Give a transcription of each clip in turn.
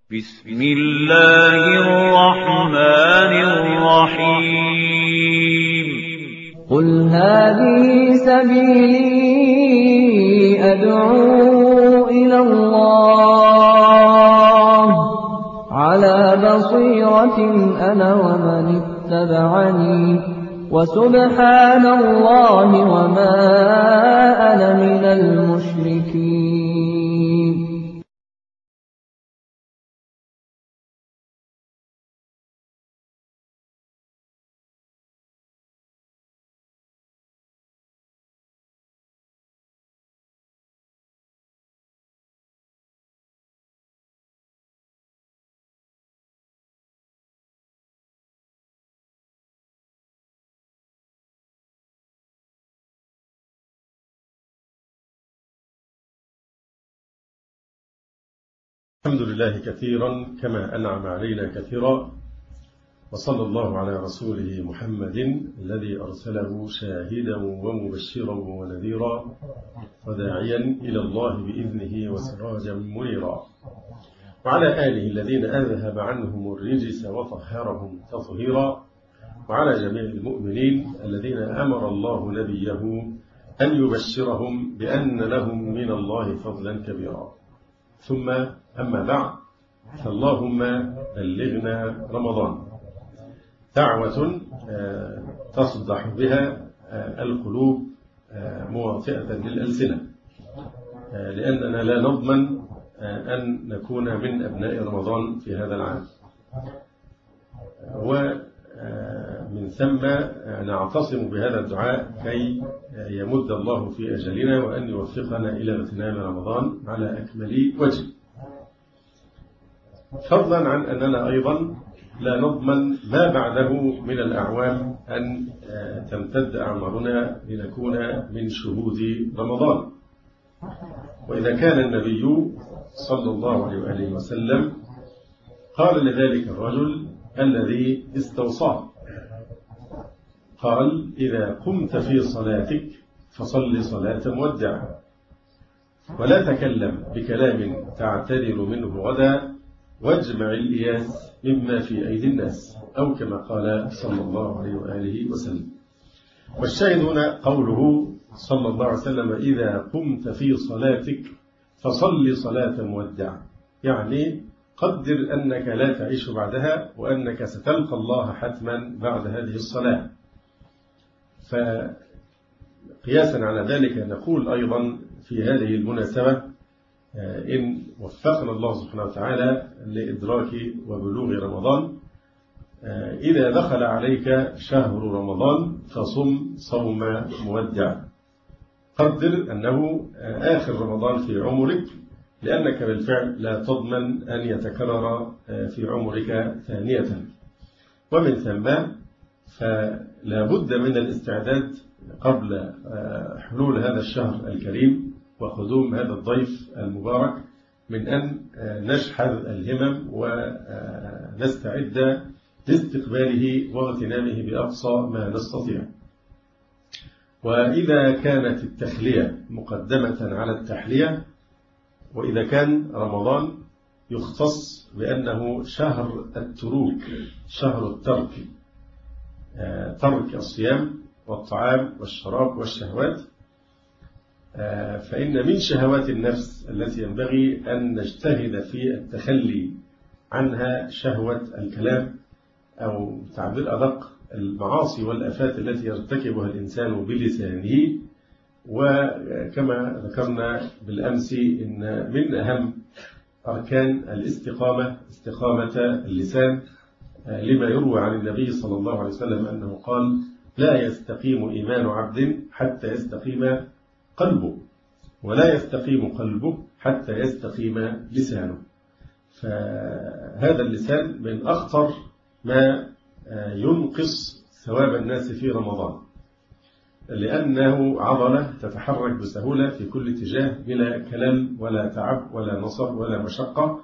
بسم الله الرحمن الرحيم قل هذه سبيلي أدعو إلى الله على بصيرة أنا ومن اتبعني وسبحان الله وما أنا من المشركين. الحمد لله كثيرا كما أنعم علينا كثيرا، وصلى الله على رسوله محمد الذي أرسله شاهدا ومبشرا ونذيرا وداعيا إلى الله بإذنه وسراجا منيرا، وعلى آله الذين أذهب عنهم الرجس وطهرهم تطهيرا، وعلى جميع المؤمنين الذين أمر الله نبيه أن يبشرهم بأن لهم من الله فضلا كبيرا. ثم أما بعد، فاللهم بلغنا رمضان، دعوة تصدح بها القلوب موافئة للألسنة، لأننا لا نضمن أن نكون من أبناء رمضان في هذا العام، ومن ثم نعتصم بهذا الدعاء كي يمد الله في أجلنا وأن يوفقنا إلى اغتنام رمضان على أكمل وجه، فضلا عن أننا أيضا لا نضمن ما بعده من الأعوام أن تمتد أعمارنا لنكون من شهود رمضان. وإذا كان النبي صلى الله عليه وآله وسلم قال لذلك الرجل الذي استوصاه، قال: إذا قمت في صلاتك فصل صلاة مودع، ولا تكلم بكلام تعتذر منه غدا، واجمع الإياس مما في أيدي الناس، أو كما قال صلى الله عليه وآله وسلم. والشاهد هنا قوله صلى الله عليه وسلم: إذا قمت في صلاتك فصل صلاة مودع، يعني قدر أنك لا تعيش بعدها، وأنك ستلقى الله حتما بعد هذه الصلاة. فقياسا على ذلك نقول أيضا في هذه المناسبة: إن وفقنا الله سبحانه وتعالى لإدراك وبلوغ رمضان، إذا دخل عليك شهر رمضان فصم صوم مودع، قدر أنه آخر رمضان في عمرك، لأنك بالفعل لا تضمن أن يتكرر في عمرك ثانية. ومن ثم فلا بد من الاستعداد قبل حلول هذا الشهر الكريم وقدوم هذا الضيف المبارك، من أن نشحذ الهمم ونستعد لاستقباله واغتنامه بأقصى ما نستطيع. وإذا كانت التخلية مقدمة على التحلية، وإذا كان رمضان يختص بأنه شهر التروك، شهر الترك، ترك الصيام والطعام والشراب والشهوات، فإن من شهوات النفس التي ينبغي أن نجتهد في التخلي عنها شهوة الكلام، أو تعبير أدق المعاصي والآفات التي يرتكبها الإنسان بلسانه. وكما ذكرنا بالأمس إن من أهم أركان الاستقامة استقامة اللسان، لما يروى عن النبي صلى الله عليه وسلم أنه قال: لا يستقيم إيمان عبد حتى يستقيم قلبه، ولا يستقيم قلبه حتى يستقيم لسانه. فهذا اللسان من أخطر ما ينقص ثواب الناس في رمضان، لأنه عضلة تتحرك بسهولة في كل اتجاه بلا كلام ولا تعب ولا نصب ولا مشقة،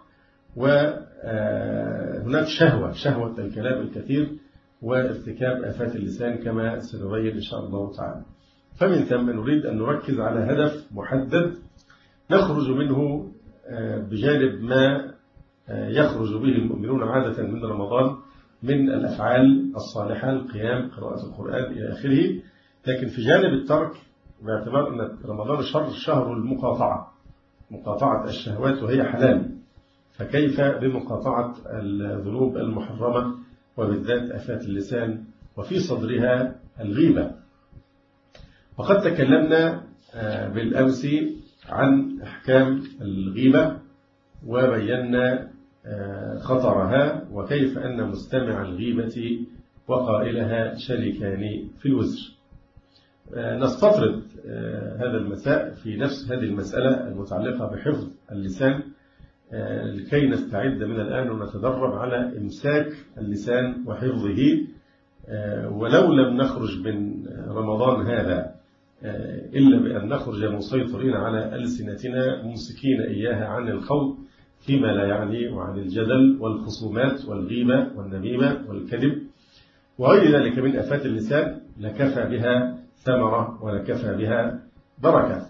وهناك شهوة الكلام الكثير وارتكاب آفات اللسان كما سنبين إن شاء الله تعالى. فمن ثم نريد أن نركز على هدف محدد نخرج منه بجانب ما يخرج به المؤمنون عادة من رمضان من الأفعال الصالحة، القيام، قراءة القرآن إلى آخره. لكن في جانب الترك، باعتبار أن رمضان شهر المقاطعة، مقاطعة الشهوات وهي حلال، فكيف بمقاطعة الذنوب المحرمة وبالذات آفات اللسان وفي صدرها الغيبة؟ وقد تكلمنا بالأمس عن أحكام الغيبة وبينا خطرها وكيف أن مستمع الغيبة وقائلها شريكان في الوزر. نستطرد هذا المساء في نفس هذه المسألة المتعلقة بحفظ اللسان لكي نستعد من الآن ونتدرب على إمساك اللسان وحفظه، ولو لم نخرج من رمضان هذا إلا بأن نخرج مسيطرين على ألسنتنا ممسكين إياها عن الخوض فيما لا يعني وعن الجدل والخصومات والغيبة والنميمة والكذب وغير ذلك من آفات اللسان، لكفى بها ثمرة ولكفى بها بركة.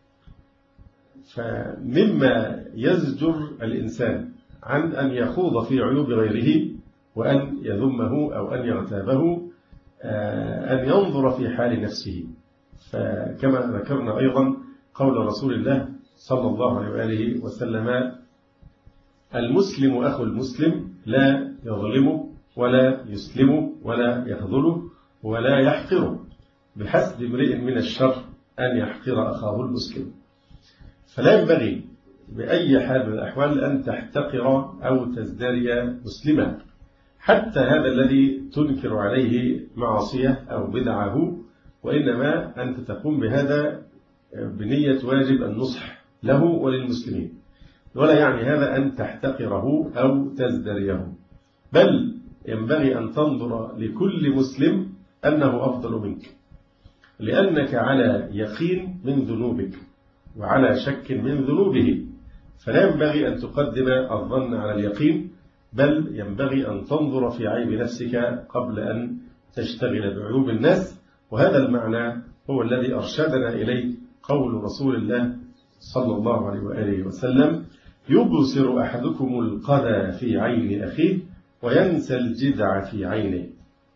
فمما يزجر الإنسان عن أن يخوض في عيوب غيره وأن يذمه أو أن يغتابه أن ينظر في حال نفسه. فكما ذكرنا أيضا قول رسول الله صلى الله عليه وآله وسلم: المسلم أخو المسلم لا يظلمه ولا يسلمه ولا يخذله ولا يحقره، بحسب امرئ من الشر أن يحقر أخاه المسلم. فلا ينبغي بأي حال من الأحوال أن تحتقر أو تزدري مسلما، حتى هذا الذي تنكر عليه معصية أو بدعه، وإنما أنت تقوم بهذا بنية واجب النصح له وللمسلمين، ولا يعني هذا أن تحتقره أو تزدريه، بل ينبغي أن تنظر لكل مسلم أنه أفضل منك، لأنك على يقين من ذنوبك وعلى شك من ذنوبه، فلا ينبغي أن تقدم الظن على اليقين، بل ينبغي أن تنظر في عيب نفسك قبل أن تشتغل بعيوب الناس. وهذا المعنى هو الذي أرشدنا إليه قول رسول الله صلى الله عليه وآله وسلم: يبصر أحدكم القذى في عين أخيه وينسى الجدع في عينه.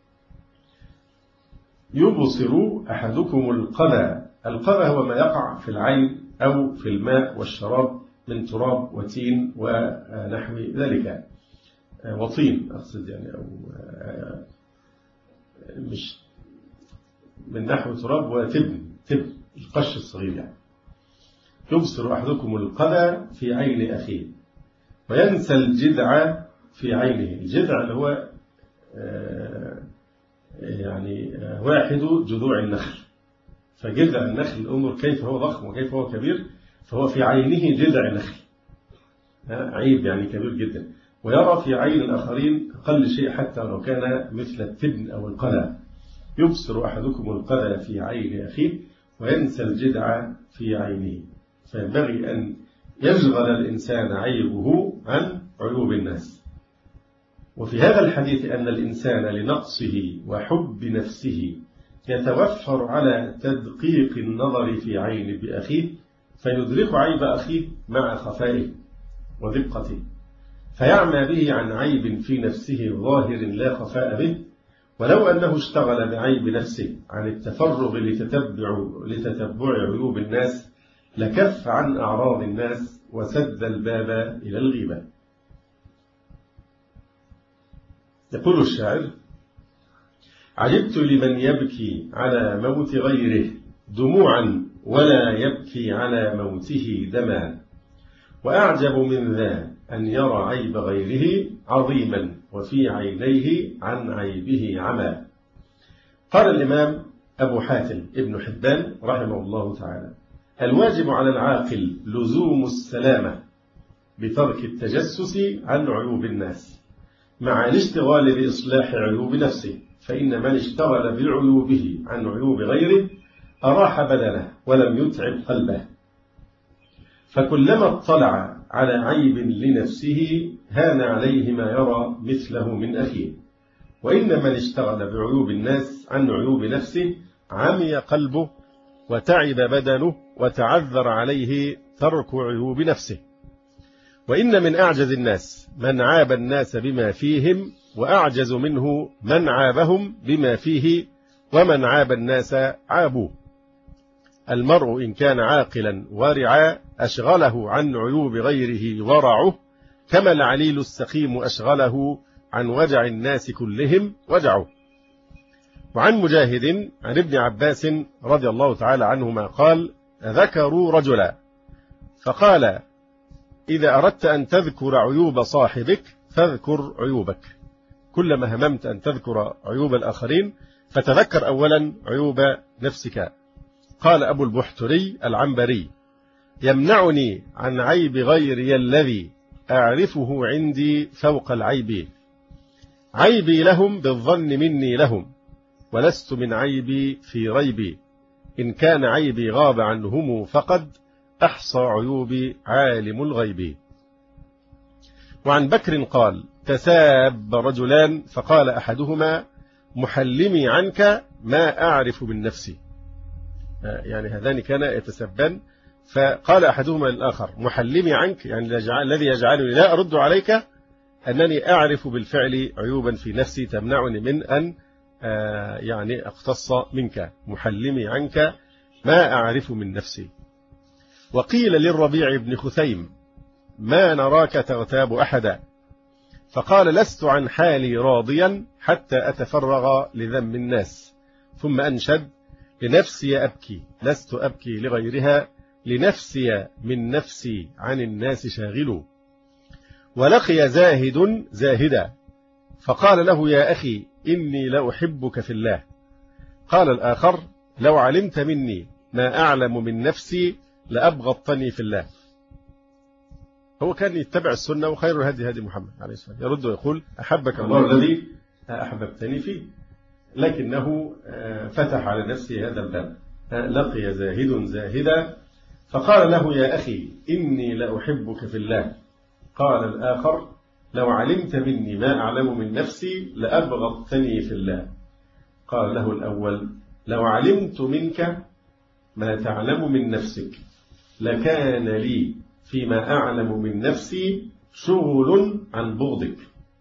يبصر أحدكم القذى، القذى هو ما يقع في العين أو في الماء والشراب من تراب وتين ونحو ذلك، وطين أقصد يعني، أو مش من نحو تراب وتبن القش الصغير يعني. يبصر أحدكم القذى في عين أخيه وينسى الجدع في عينه. الجدع اللي هو يعني واحد جذوع النخل، فجذع النخل انظر كيف هو ضخم وكيف هو كبير، فهو في عينه جذع نخل، عيب يعني كبير جدا، ويرى في عين الآخرين أقل شيء حتى لو كان مثل التبن أو القذى. يبصر أحدكم القذى في عين أخيه وينسى الجدع في عينه. فينبغي أن يشغل الإنسان عيبه عن عيوب الناس. وفي هذا الحديث أن الإنسان لنقصه وحب نفسه يتوفر على تدقيق النظر في عين بأخيه فيدرك عيب أخيه مع خفائه ودقته، فيعمى به عن عيب في نفسه ظاهر لا خفاء به. ولو أنه اشتغل بعيب نفسه عن التفرغ لتتبع عيوب الناس لكف عن أعراض الناس وسد الباب إلى الغيبة. يقول الشاعر: عجبت لمن يبكي على موت غيره دموعا ولا يبكي على موته دما، وأعجب من ذا أن يرى عيب غيره عظيما وفي عينيه عن عيبه عمى. قال الإمام أبو حاتم ابن حبان رحمه الله تعالى: الواجب على العاقل لزوم السلامة بترك التجسس عن عيوب الناس مع الاشتغال بإصلاح عيوب نفسه، فإن من اشتغل بعيوبه عن عيوب غيره أراح بدنه ولم يتعب قلبه، فكلما اطلع على عيب لنفسه هان عليه ما يرى مثله من أخيه، وإن من اشتغل بعيوب الناس عن عيوب نفسه عمي قلبه وتعب بدنه وتعذر عليه ترك عيوب نفسه. وإن من أعجز الناس من عاب الناس بما فيهم، وأعجز منه من عابهم بما فيه، ومن عاب الناس عابوه. المرء إن كان عاقلا ورعا أشغله عن عيوب غيره ورعه، كما العليل السقيم أشغله عن وجع الناس كلهم وجعه. وعن مجاهد عن ابن عباس رضي الله تعالى عنهما قال: ذكروا رجلا فقال: إذا أردت أن تذكر عيوب صاحبك فاذكر عيوبك. كلما هممت أن تذكر عيوب الآخرين فتذكر أولا عيوب نفسك. قال أبو البحتري العنبري: يمنعني عن عيب غيري الذي أعرفه عندي فوق العيب. عيبي لهم بالظن مني لهم، ولست من عيبي في ريبي. إن كان عيبي غاب عنهم فقد أحصى عيوبي عالم الغيب. وعن بكر قال: تساب رجلان فقال أحدهما: محلمي عنك ما أعرف من نفسي. يعني هذان كانا يتسبان، فقال أحدهما للآخر: محلمي عنك، يعني الذي يجعلني لا أرد عليك أنني أعرف بالفعل عيوبا في نفسي تمنعني من أن يعني أقتص منك. محلمي عنك ما أعرف من نفسي. وقيل للربيع بن خثيم: ما نراك تغتاب أحدا. فقال: لست عن حالي راضيا حتى أتفرغ لذم الناس. ثم أنشد: لنفسي أبكي لست أبكي لغيرها، لنفسي من نفسي عن الناس شاغل. ولقي زاهد زاهدا فقال له: يا أخي إني لأحبك في الله. قال الآخر: لو علمت مني ما أعلم من نفسي لأبغضتني في الله. هو كان يتبع السنة، وخير الهدي هدي محمد عليه الصلاة والسلام. يرد ويقول: أحبك الله الذي أحببتني فيه. لكنه فتح على نفسه هذا الباب. لقي زاهد زاهدا فقال له: يا أخي إني لأحبك في الله. قال الآخر: لو علمت مني ما أعلم من نفسي لأبغضتني في الله. قال له الأول: لو علمت منك ما تعلم من نفسك لكان لي فيما أعلم من نفسي شغل عن بغضك.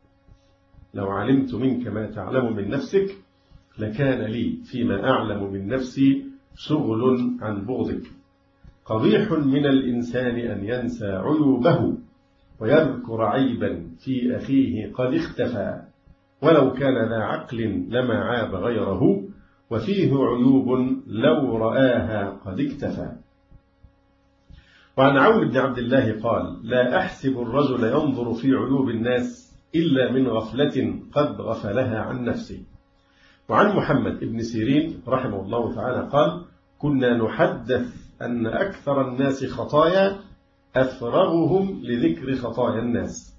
لو علمت منك ما تعلم من نفسك لكان لي فيما أعلم من نفسي شغل عن بغضك. قبيح من الإنسان أن ينسى عيوبه ويذكر عيبا في أخيه قد اختفى، ولو كان ذا عقل لما عاب غيره، وفيه عيوب لو رآها قد اكتفى. وعن عون بن عبد الله قال: لا أحسب الرجل ينظر في عيوب الناس إلا من غفلة قد غفلها عن نفسه. وعن محمد بن سيرين رحمه الله تعالى قال: كنا نحدث أن أكثر الناس خطايا أفرغهم لذكر خطايا الناس.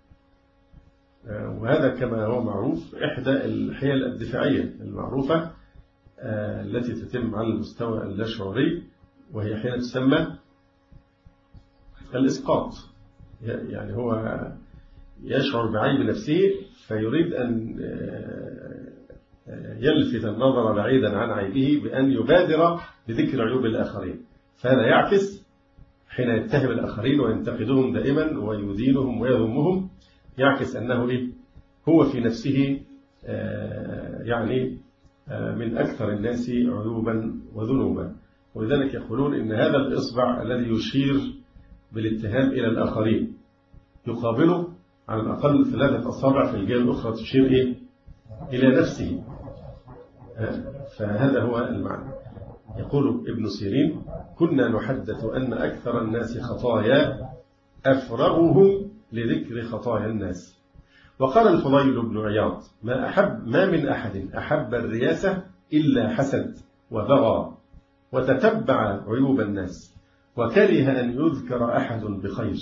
وهذا كما هو معروف إحدى الحيل الدفاعية المعروفة التي تتم على المستوى اللاشعوري، وهي حين تسمى الإسقاط. يعني هو يشعر بعيب نفسه فيريد أن يلفت النظر بعيدا عن عيبه بأن يبادر بذكر عيوب الآخرين. فهذا يعكس حين يتهم الآخرين وينتقدهم دائما ويدينهم ويذمهم، يعكس أنه هو في نفسه يعني من أكثر الناس عيوبا وذنوبا. ولذلك يقولون إن هذا الإصبع الذي يشير بالاتهام إلى الآخرين يقابله على الأقل 3 أصابع في الجهة الأخرى تشير إلى نفسه. فهذا هو المعنى. يقول ابن سيرين: كنا نحدث أن أكثر الناس خطايا أفرغهم لذكر خطايا الناس. وقال الفضيل بن عياض: ما من أحد أحب الرياسة إلا حسد وبغى وتتبع عيوب الناس وكره أن يذكر أحد بخير.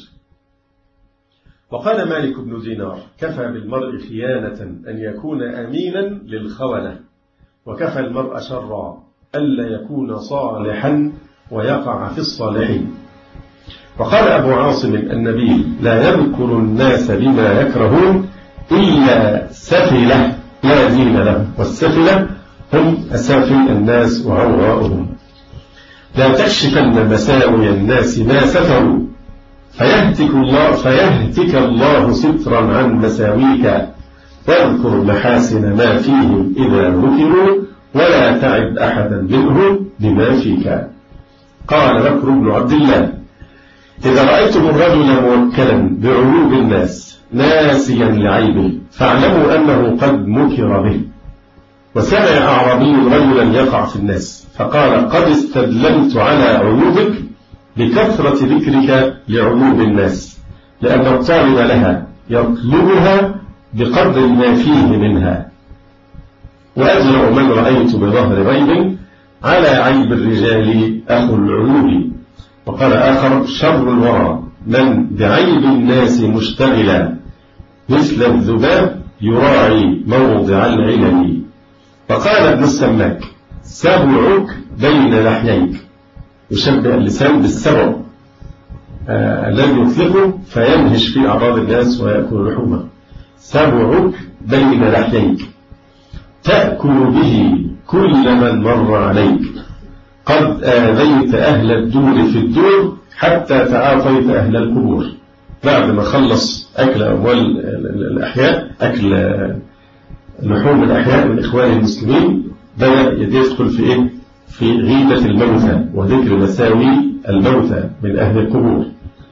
وقال مالك بن دينار: كفى بالمرء خيانة أن يكون أمينا للخونة، وكفى المرء شرا ألا يكون صالحا ويقع في الصالحين. وقال أبو عاصم النبيل: لا يذكر الناس بما يكرهون إلا سفلة لا دين له، والسفلة هم أسافل الناس وعوراءهم. لا تكشفن مساوي الناس ما ستروا فيهتك الله سترا عن مساويك، واذكر محاسن ما فيهم إذا ذكروا، ولا تعد أحدا منهم بما فيك. قال بكر بن عبد الله: إذا رأيتم الرجل موكلا بعيوب الناس ناسيا لعيبه فاعلموا أنه قد مكر به. وسمع أعرابي رجلا يقع في الناس فقال: قد استدللت على عيوبك بكثرة ذكرك لعيوب الناس، لأن الطالب لها يطلبها بقدر ما فيه منها. وأجرأ من رأيت بظهر غيب على عيب الرجال أخو العيوب. وقال آخر: شر الورى من بعيب الناس مشتغلا، مثل الذباب يراعي موضع العلل. وقال ابن السماك: سبعك بين لحييك، يشبه اللسان بالسبع الذي يطلقه فينهش في أعراض الناس ويأكل لحومه. سبعك بين لحييك تأكل به كل من مر عليك، قد آذيت أهل الدور في الدور حتى تعاطيت أهل القبور. بعد ما خلص أكل أموال الأحياء، أكل لحوم الأحياء من إخوان المسلمين، بدأ يدخل في إيه؟ في غيبة الموتى وذكر مساوي الموتى من أهل القبور.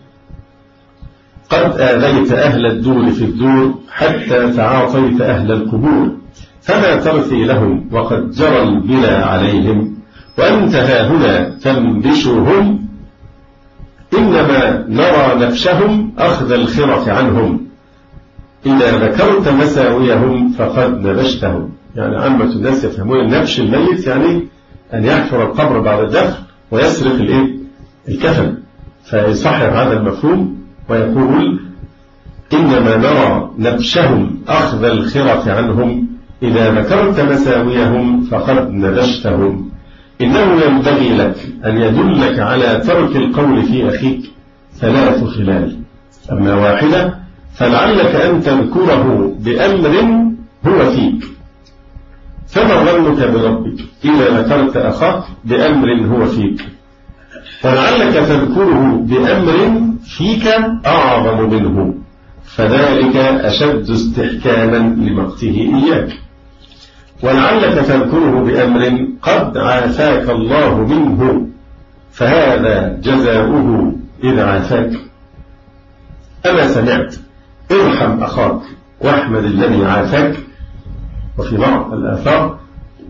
قد آذيت أهل الدور في الدور حتى تعاطيت أهل القبور، فما ترثي لهم وقد جرى البلا عليهم، وأنت هاهنا تنبشهم، إنما نرى نفشهم أخذ الخرف عنهم، إذا ذكرت مساويهم فقد نبشتهم. يعني عامة الناس يفهمون النبش الميت يعني أن يحفر القبر بعد الدفن ويسرق الكفن، فيصحح هذا المفهوم ويقول: إنما نرى نبشهم أخذ الخرف عنهم، إذا ذكرت مساويهم فقد نبشتهم. إنه ينبغي لك أن يدلك على ترك القول في أخيك 3 خلال، أما واحدة فلعلك أن تذكره بأمر هو فيك. فما ظنك بربك إذا ذكرت أخاك بأمر هو فيك؟ ولعلك تذكره بأمر فيك أعظم منه، فذلك أشد استحكاما لمقته إياك. ولعلك تذكره بأمر قد عافاك الله منه، فهذا جزاؤه إذ عافاك. أما سمعت: ارحم أخاك واحمد الذي عافاك. وفي بعض الآثار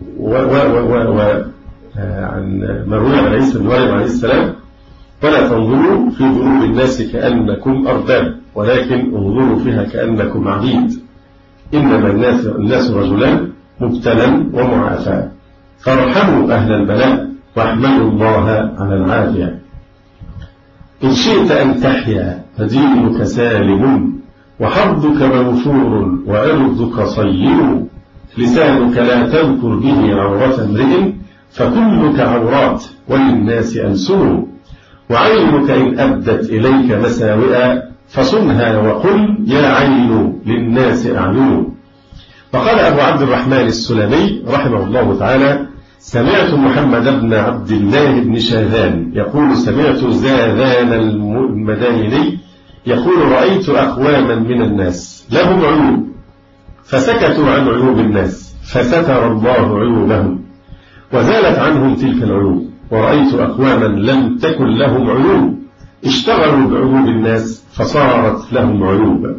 عن مروي عن عيسى بن مريم عليه السلام: ولا تنظروا في ذنوب الناس كأنكم أرباب، ولكن انظروا فيها كأنكم عبيد، إنما الناس رجلان، مبتلى ومعافى، فارحموا أهل البلاء واحمدوا الله على العافية. إن شئت أن تحيا فدينك سالم، وحظك موفور وعرضك صير، لسانك لا تذكر به عورة امرئ، فكلك عورات وللناس ألسن، وعينك إن أبدت إليك مساوئا فصنها وقل يا عين للناس أعين. وقال أبو عبد الرحمن السلمي رحمه الله تعالى: سمعت محمد بن عبد الله بن شاذان يقول: سمعت زاذان المدائني يقول: رأيت أقواما من الناس لهم عيوب فسكتوا عن عيوب الناس فستر الله عيوبهم وزالت عنهم تلك العيوب، ورأيت أقواما لم تكن لهم عيوب اشتغلوا بعيوب الناس فصارت لهم عيوب.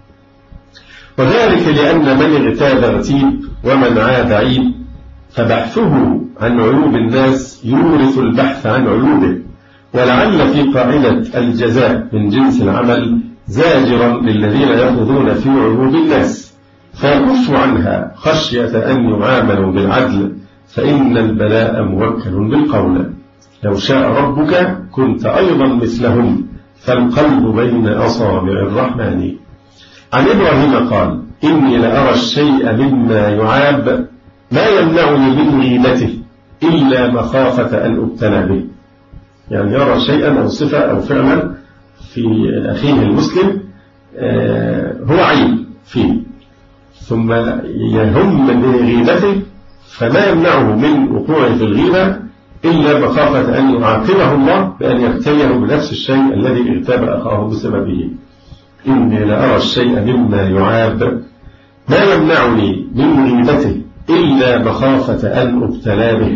وذلك لأن من اغتاب اغتيب ومن عاد عيب، فبحثه عن عيوب الناس يورث البحث عن عيوبه. ولعل في قاعدة الجزاء من جنس العمل زاجرا للذين يخوضون في عيوب الناس، فيكفوا عنها خشية أن يعاملوا بالعدل، فإن البلاء موكل بالقول. لو شاء ربك كنت أيضا مثلهم، فالقلب بين أصابع الرحمن. عن إبراهيم قال: إني لأرى الشيء مما يعاب ما يمنعني من غيبته إلا مخافة أن أبتلى به. يعني يرى شيئا أو صفة أو فعلا في أخيه المسلم هو عيب فيه، ثم يهم من غيبته، فما يمنعه من وقوعه في الغيبة إلا مخافة أن يعاقبه الله بأن يبتليه بنفس الشيء الذي اغتاب أخاه بسببه. إني لأرى الشيء مما يعاب ما يمنعني من غيبته إلا مخافة أن أبتلى به.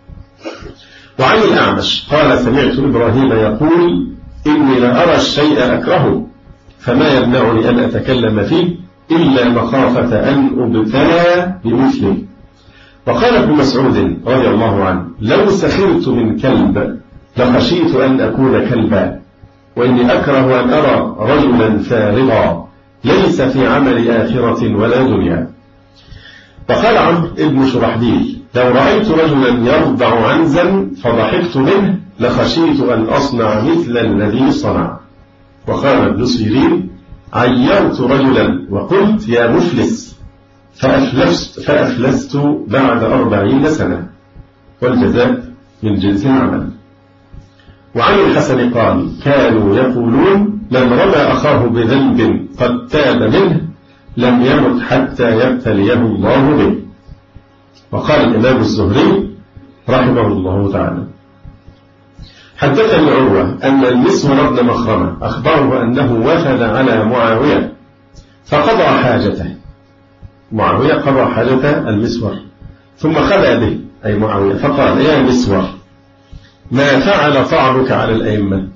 وعن الأعمش قال سمعت إبراهيم يقول إني لأرى الشيء أكرهه فما يمنعني أن أتكلم فيه إلا مخافة أن أبتلى بمثله. وقال ابن مسعود رضي الله عنه لو سخرت من كلب لخشيت أن أكون كلبا وإني أكره أن أرى رجلا فارغا ليس في عمل آخرة ولا دنيا. وقال عمرو بن شرحبيل لو رأيت رجلا يرضع عنزا فضحكت منه لخشيت أن أصنع مثل الذي صنع. وقال ابن سيرين عيرت رجلا وقلت يا مفلس فأفلست بعد 40 سنة والجزاء من جنس العمل. وعن الحسن قال كانوا يقولون من رمى أخاه بذنب قد تاب منه لم يمت حتى يبتليه الله به. وقال الإمام الزهري رحمه الله تعالى حدثني عروة أن المسور بن مخرمة أخبره أنه وفد على معاوية فقضى حاجته. معاوية قضى حاجة المسور ثم خلى به أي معاوية فقال يا مسور ما فعل طعنك على الأئمة.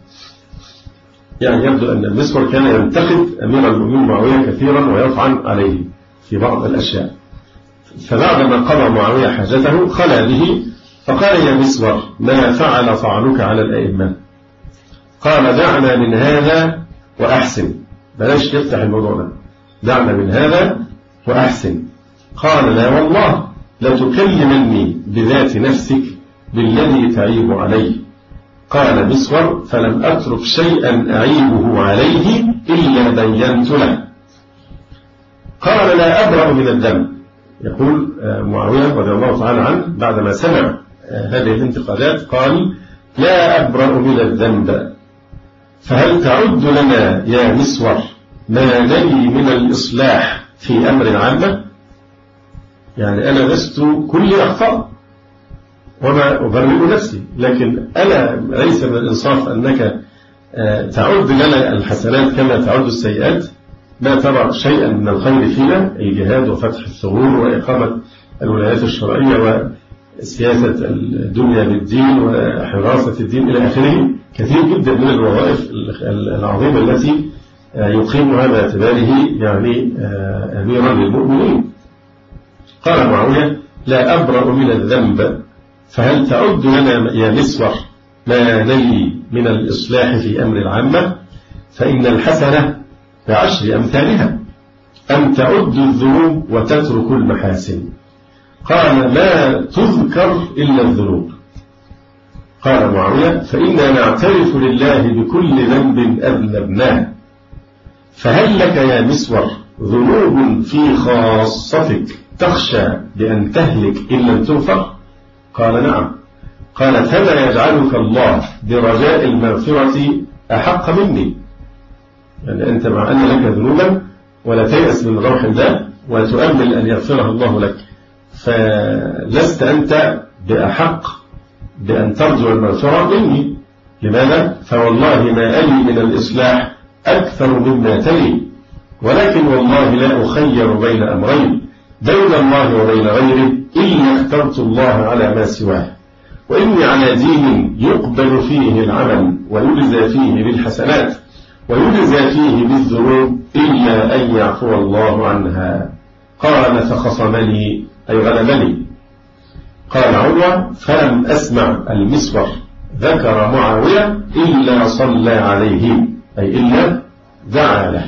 يعني يبدو أن المسور كان ينتقد أمير المؤمنين معاوية كثيرا ويطعن عليه في بعض الأشياء. فبعدما قضى معاوية حاجته خلى به فقال يا مسور ما فعل طعنك على الأئمة. قال دعنا من هذا وأحسن. بلاش نفتح الموضوع ده. دعنا من هذا وأحسن. قال لا والله لتكلمني بذات نفسك بالذي تعيب عليه. قال مسور فلم أترك شيئا أعيبه عليه إلا بينت له. قال لا أبرأ من الذنب. يقول معاوية رضي الله تعالى عنه بعدما سمع هذه الانتقادات قال لا أبرأ من الذنب فهل تعد لنا يا مسور ما نلي من الإصلاح في أمر العامة. يعني أنا لست كل أخطاء وما أبرئ نفسي لكن أنا ليس من الإنصاف أنك تعد لنا الحسنات كما تعد السيئات. ما ترى شيئا من الخير فينا الجهاد وفتح الثغور وإقامة الولايات الشرعية وسياسة الدنيا بالدين وحراسة الدين إلى آخره. كثير جدا من الوظائف العظيمة التي يقيمها باعتباره يعني أميرا للمؤمنين. قال معاوية لا أبرأ من الذنب فهل تعد لنا يا مسور ما نلي من الإصلاح في أمر العامة فإن الحسنة ب10 أمثالها أن تعد الذنوب وتترك المحاسن. قال لا تذكر إلا الذنوب. قال معاوية فإنا نعترف لله بكل ذنب أذنبناه فهل لك يا مسور ذنوب في خاصتك تخشى بأن تهلك إن لم تغفر. قال نعم. قال فما يجعلك الله برجاء المغفرة أحق مني. يعني أنت مع أن لك ذنوبا ولا تيأس من روح الله وتؤمل أن يغفرها الله لك فلست أنت بأحق بأن ترجو المغفرة مني. لماذا؟ فوالله ما ألي من الإصلاح أكثر مما تلي ولكن والله لا أخير بين أمرين بين الله وبين غيره إلا اخترت الله على ما سواه وإني على دين يقبل فيه العمل ويجزى فيه بالحسنات ويجزى فيه بالذنوب إلا أن يعفو الله عنها. قال فخصمني أي غلبني. قال عروة فلم أسمع المسور ذكر معاوية إلا صلى عليه أي إلا دعا له.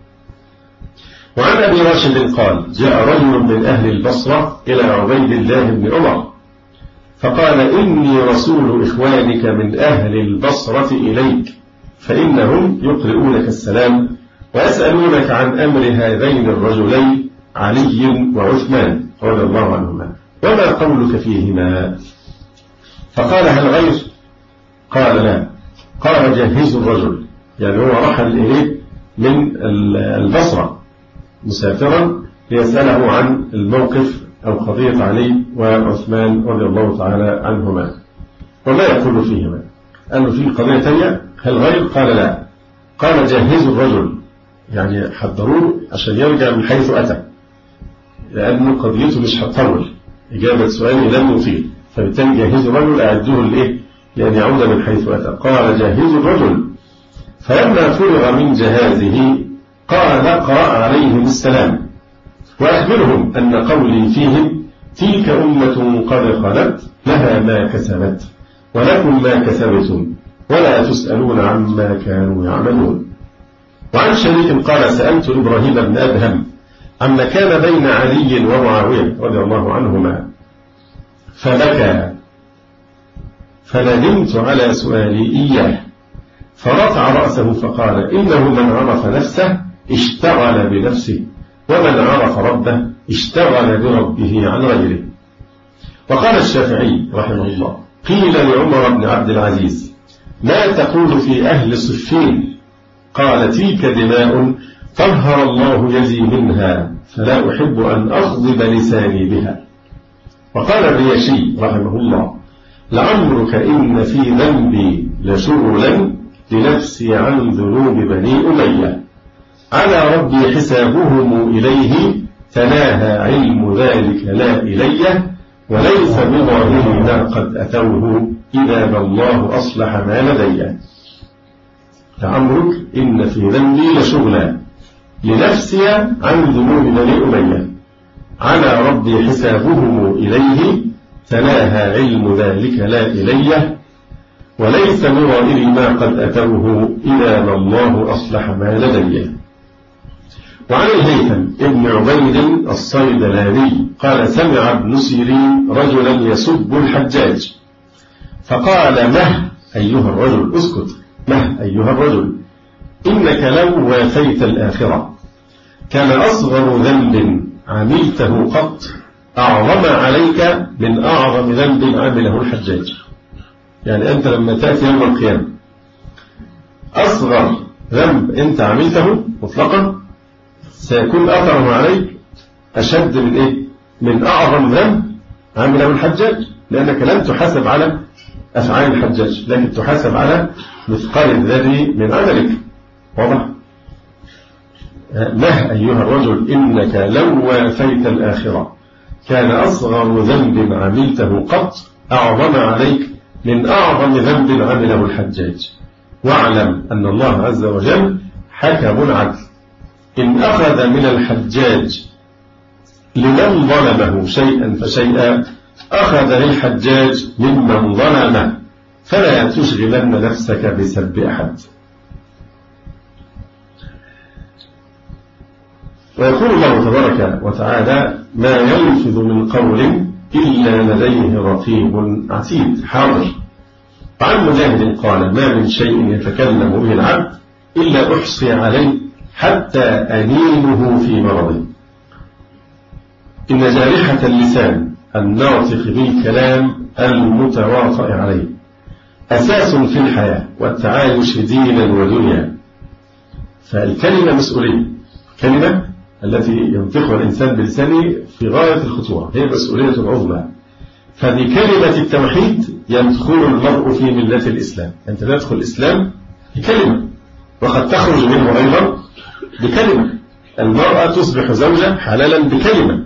وعن أبي راشد قال جاء رجل من أهل البصرة إلى عبيد الله بن عمر فقال إني رسول إخوانك من أهل البصرة إليك فإنهم يقرؤونك السلام ويسألونك عن أمر هذين الرجلين علي وعثمان رضي الله عنهما وما قولك فيهما. فقال هل غير؟ قال لا. قال جهزوا الرجل يعني هو رحل إليه من البصرة مسافرا ليسأله عن الموقف أو قضية علي وعثمان رضي الله تعالى عنهما. وما يقول فيهما. قال له في قضية تانية هل غير؟ قال لا. قال جهزوا الرجل، يعني حضروه عشان يرجع من حيث أتى، لأنه قضيته مش هتطول، إجابة سؤالي لم يطيل، فبالتالي جهزوا الرجل أعدوه لإيه؟ لأن يعود من حيث أتى. قال جهزوا الرجل. فلما فرغ من جهازه قال اقرأ عليهم السلام وأخبرهم أن قولي فيهم تلك أمة قد خلت لها ما كسبت ولكم ما كسبتم ولا تسألون عما كانوا يعملون. وعن شريك قال سألت إبراهيم بن أدهم عما كان بين علي ومعاوية رضي الله عنهما فبكى فندمت على سؤالي إياه، فرفع رأسه فقال إنه من عرف نفسه اشتغل بنفسه ومن عرف ربه اشتغل بربه عن غيره. وقال الشافعي رحمه الله قيل لعمر بن عبد العزيز ما تقول في أهل صفين؟ قال تلك دماء طهر الله يدي منها فلا أحب أن أغضب لساني بها. وقال الرياشي رحمه الله لعمرك إن في ذنبي لشغلا لنفسي عن ذنوب بني أمية على ربي حسابهم إليه تناهى علم ذلك لا إلي وليس بظاهر ما قد أتوه إذا ما الله أصلح ما لدي. لعمرك إن في ذنبي لشغلا لنفسي عن ذنوب بني أمية على ربي حسابهم إليه تناهى علم ذلك لا إلي وليس بظاهر ما قد أتوه إذا ما الله أصلح ما لدي. وعن الهيثم ابن عبيد الصيدلاني قال سمع ابن سيرين رجلا يسب الحجاج فقال مه أيها الرجل اسكت، مه أيها الرجل إنك لو وافيت الآخرة كان أصغر ذنب عملته قط أعظم عليك من أعظم ذنب عمله الحجاج. يعني أنت لما تأتي يوم القيامة أصغر ذنب أنت عملته مطلقا سيكون أثره عليك أشد من إيه؟ من أعظم ذنب عمله الحجاج، لأنك لن تحاسب على أفعال الحجاج لكن تحاسب على مثقال الذرة من عملك. واضح؟ مه أيها الرجل إنك لو وافيت الآخرة كان أصغر ذنب عملته قط أعظم عليك من أعظم ذنب عمله الحجاج، واعلم أن الله عز وجل حكم عدل إن أخذ من الحجاج لمن ظلمه شيئا فشيئا أخذ للحجاج ممن ظلمه، فلا تشغلن نفسك بسب أحد. ويقول الله تبارك وتعالى ما يلفظ من قول إلا لديه رقيب عتيد حاضر. وعن مجاهد قال ما من شيء يتكلم به العبد إلا أحصي عليه حتى أنيمه في مرضه. إن جارحة اللسان الناطق بالكلام المتواطئ عليه أساس في الحياة والتعايش دينا ودنيا. فالكلمة مسؤولية، كلمة التي ينطقها الإنسان بلسانه في غاية الخطورة هي مسؤولية عظمى. فبكلمة التوحيد يدخل المرء في ملة الإسلام. أنت تدخل الإسلام بكلمة وقد تخرج منه أيضا بكلمة. المرأة تصبح زوجة حلالا بكلمة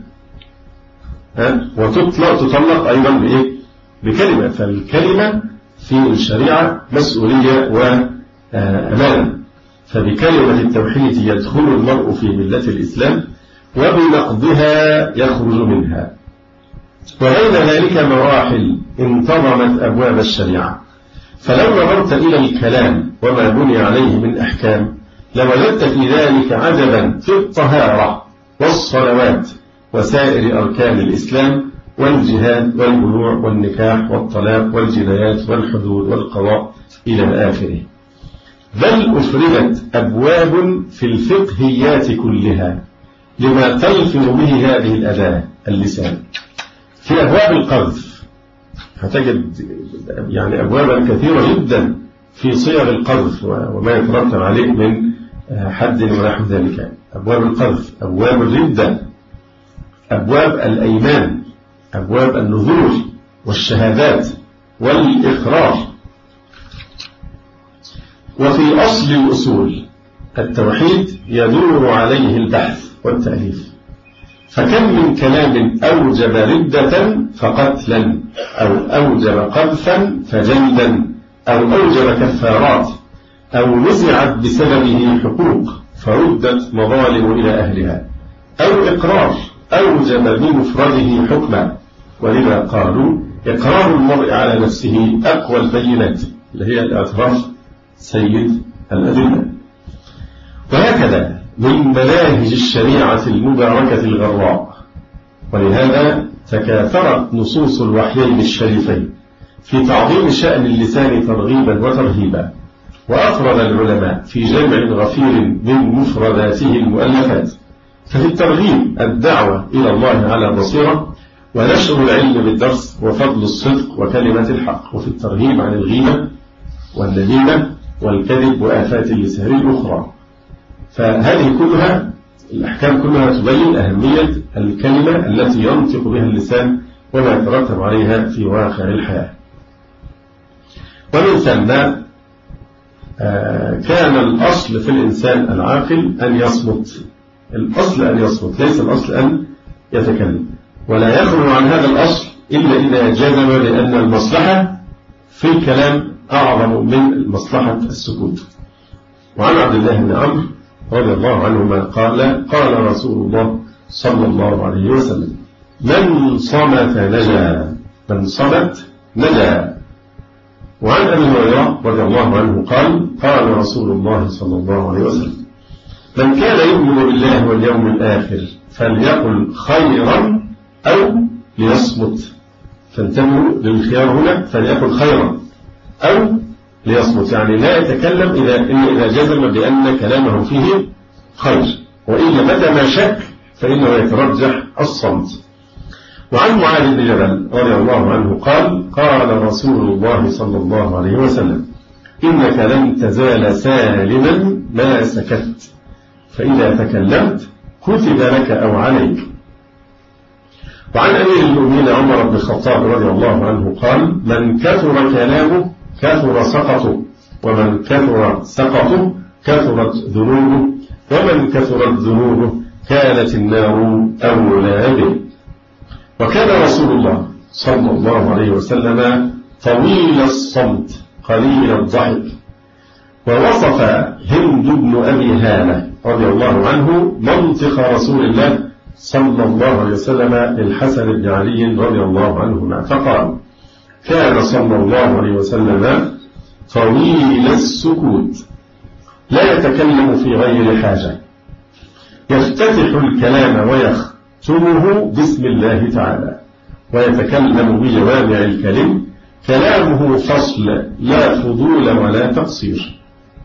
وتطلق أيضا بإيه؟ بكلمة. فالكلمة في الشريعة مسؤولية وأمانة. فبكلمة التوحيد يدخل المرء في ملة الإسلام وبنقضها يخرج منها. وبين ذلك مراحل انتظمت أبواب الشريعة، فلو نظرت إلى الكلام وما بني عليه من أحكام لوجدت في ذلك عجبا في الطهارة والصلوات وسائر أركان الإسلام والجهاد والبيوع والنكاح والطلاق والجنايات والحدود والقضاء إلى آخره. بل أفردت أبواب في الفقهيات كلها لما تلفظ به هذه الأداة اللسان. في أبواب القذف هتجد يعني أبوابا كثيرة جدا في صيغ القذف وما يترتب عليه من حد ونحو ذلك. أبواب القذف، أبواب الردة، أبواب الأيمان، أبواب النذور والشهادات، والإقرار. وفي أصل الأصول التوحيد يدور عليه البحث والتأليف، فكم من كلام أوجب ردة فقتلا، أو أوجب قذفا فجلدا، أو أوجب كفارات، أو نزعت بسببه حقوق فردت مظالم إلى أهلها، أو إقرار أوجب بمفرده حكما. ولذا قالوا إقرار المرء على نفسه أقوى البينات، اللي هي الاعتراف سيد الأدلة. وهكذا من مناهج الشريعة المباركة الغراء. ولهذا تكاثرت نصوص الوحيين الشريفين في تعظيم شأن اللسان ترغيبا وترهيبا، وأفرد العلماء في جمع غفير من مفرداته المؤلفات. ففي الترغيب الدعوة إلى الله على بصيرة، ونشر العلم بالدرس، وفضل الصدق وكلمة الحق. وفي الترهيب عن الغيبة والنميمة والكذب وآفات اللسان الأخرى. فهذه كلها الأحكام كلها تبين أهمية الكلمة التي ينطق بها اللسان وما يترتب عليها في واقع الحياة. ومن ثم كان الأصل في الإنسان العاقل أن يصمت. الأصل أن يصمت، ليس الأصل أن يتكلم. ولا يخرج عن هذا الأصل إلا إذا جزم بأن المصلحة في الكلام أعظم من مصلحة السكوت. وعن عبد الله بن عمرو رضي الله عنهما قال قال رسول الله صلى الله عليه وسلم: من صمت نجا، من صمت نجا. وعن أبي هريرة رضي الله عنه قال قال رسول الله صلى الله عليه وسلم: من كان يؤمن بالله واليوم الآخر فليقل خيرا أو ليصمت. فانتبهوا للخيار هنا، فليقل خيرا أو ليصمت، يعني لا يتكلم إلا إذا جزم بأن كلامه فيه خير، وإلا متى ما شك فإنه يترجح الصمت. وعن معاذ بن جبل رضي الله عنه قال قال رسول الله صلى الله عليه وسلم: إنك لن تزال سالما ما سكت، فإذا تكلمت كتب لك أو عليك. وعن أمير المؤمنين عمر بن الخطاب رضي الله عنه قال: من كثر كلامه كثر سقطه، ومن كثر سقطه كثرت ذنوبه، ومن كثرت ذنوبه كانت النار أولى به. وكان رسول الله صلى الله عليه وسلم طويل الصمت قليل الضحك. ووصف هند بن أبي هالة رضي الله عنه منطق رسول الله صلى الله عليه وسلم للحسن بن علي رضي الله عنهما فقال: كان صلى الله عليه وسلم طويل السكوت لا يتكلم في غير حاجة، يفتتح الكلام ويختمه بسم الله تعالى، ويتكلم بجوامع الكلم، كلامه فصل لا فضول ولا تقصير.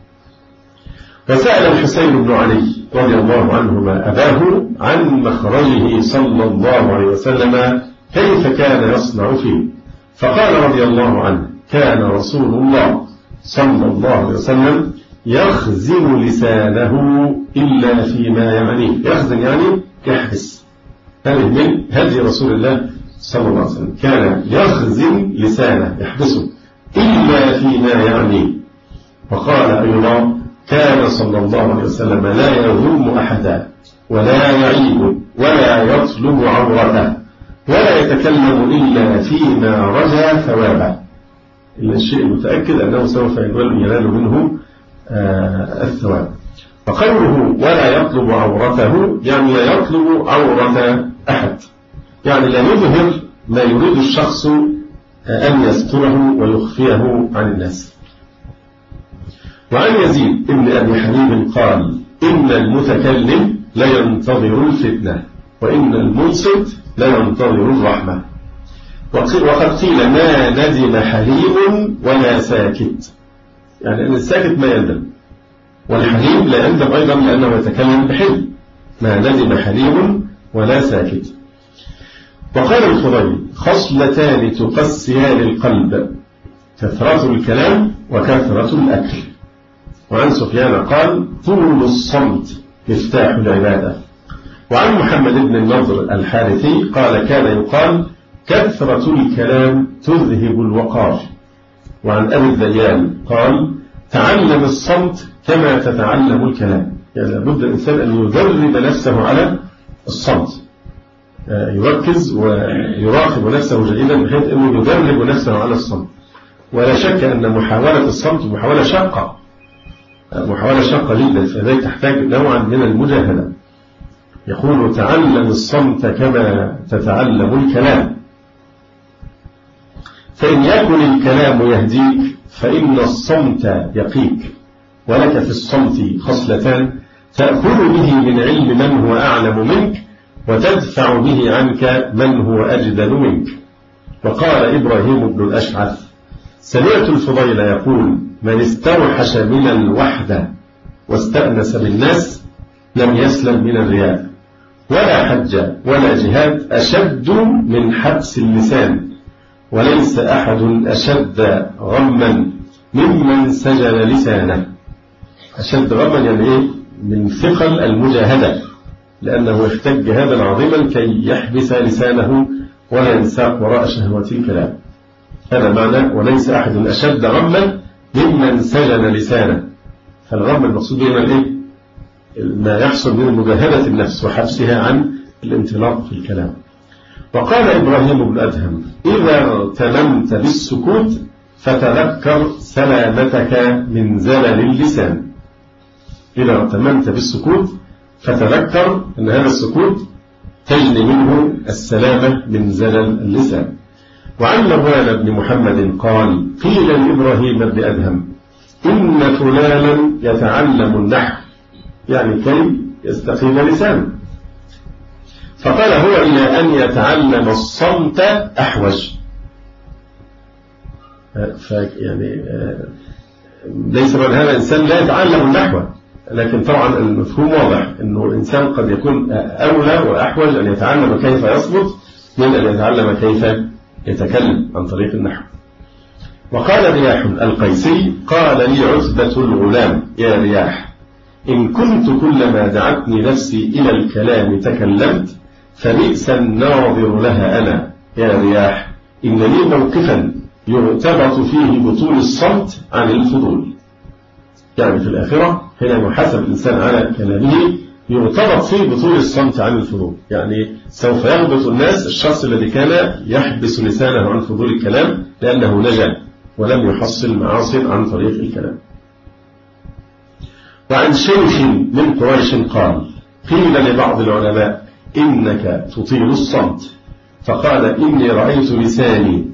وسأل الحسين بن علي رضي الله عنهما أباه عن مخرجه صلى الله عليه وسلم كيف كان يصنع فيه، فقال رضي الله عنه: كان رسول الله صلى الله عليه وسلم يخزن لسانه إلا فيما يعنيه. يخزن يعني يحبس، هذه من هدي رسول الله صلى الله عليه وسلم، كان يخزن لسانه يحبسه إلا فيما يعنيه. وقال أيضا: كان صلى الله عليه وسلم لا يظلم أحدا ولا يعيب ولا يطلب عورته ولا يتكلم إلا فيما رجا ثوابه، إلا الشيء المتأكد أنه سوف ينال منه الثواب. فقوله ولا يطلب عورته يعني لا يطلب عورة أحد، يعني لا يظهر ما يريد الشخص أن يستره ويخفيه عن الناس. وعن يزيد ابن أبي حبيب قال: إن المتكلم لا ينتظر الفتنة، وإن المنصت لا ينتظر الرحمة. وقد قيل: ما ندم حليم ولا ساكت، يعني أن الساكت ما يندم، والحليم لا يندم أيضا لأنه يتكلم بحلم. ما ندم حليم ولا ساكت. وقال الخضيري: خصلتان تقسيان القلب، كثرة الكلام وكثرة الأكل. وعن سفيان قال: طول الصمت مفتاح العبادة. وعن محمد بن النضر الحارثي قال: كان يقال: كثرة الكلام تذهب الوقار. وعن أبي الذيان قال تعلم الصمت كما تتعلم الكلام. يعني لابد الإنسان أن يدرب نفسه على الصمت، يركز ويراقب نفسه جيدا بحيث أنه يدرب نفسه على الصمت. ولا شك أن محاولة الصمت محاولة شاقة جدا، فذلك تحتاج نوعا من المجاهدة. يقول تعلم الصمت كما تتعلم الكلام، فإن يكن الكلام يهديك فإن الصمت يقيك. ولك في الصمت خصلتان تأخذ به من علم من هو أعلم منك، وتدفع به عنك من هو أجدل منك. وقال إبراهيم بن الأشعث سمعت الفضيل يقول من استوحش من الوحدة واستأنس بالناس لم يسلم من الرياء، ولا حج ولا جهاد أشد من حبس اللسان، وليس أحد أشد غما ممن سجن لسانه. أشد غما يعني إيه؟ من ثقل المجاهدة، لأنه يحتج هذا عظيما كي يحبس لسانه ولا ينساق وراء شهوات الكلام. هذا معنى وليس أحد أشد غما ممن سجن لسانه. فالغم المقصود به إيه؟ ما يحصل من مجاهدة النفس وحبسها عن الانطلاق في الكلام. وقال إبراهيم بن أدهم إذا اغتنمت بالسكوت فتذكر سلامتك من زلل اللسان. إذا اغتنمت بالسكوت فتذكر أن هذا السكوت تجني منه السلامة من زلل اللسان. وعن مروان بن محمد قال قيل لإبراهيم بن أدهم إن فلانا يتعلم النحو، يعني كي يستقيم لسانه، فقال هو إلى أن يتعلم الصمت أحوج. يعني ليس من هذا الإنسان لا يتعلم النحو، لكن طبعا المفهوم واضح أنه الإنسان قد يكون أولى وأحوج أن يتعلم كيف يصمت من أن يتعلم كيف يتكلم عن طريق النحو. وقال رياح القيسي قال لي عتبة الغلام يا رياح إن كنت كلما دعتني نفسي إلى الكلام تكلمت فبئس الناظر لها أنا يا رياح إن لي موقفا يرتبط فيه بطول الصمت عن الفضول. يعني في الآخرة حين يحاسب الإنسان على كلامه يرتبط فيه بطول الصمت عن الفضول، يعني سوف يغبط الناس الشخص الذي كان يحبس لسانه عن فضول الكلام لأنه نجا ولم يحصل معاصٍ عن طريق الكلام. وعن شيخ من قريش قال قيل لبعض العلماء إنك تطيل الصمت، فقال إني رأيت لساني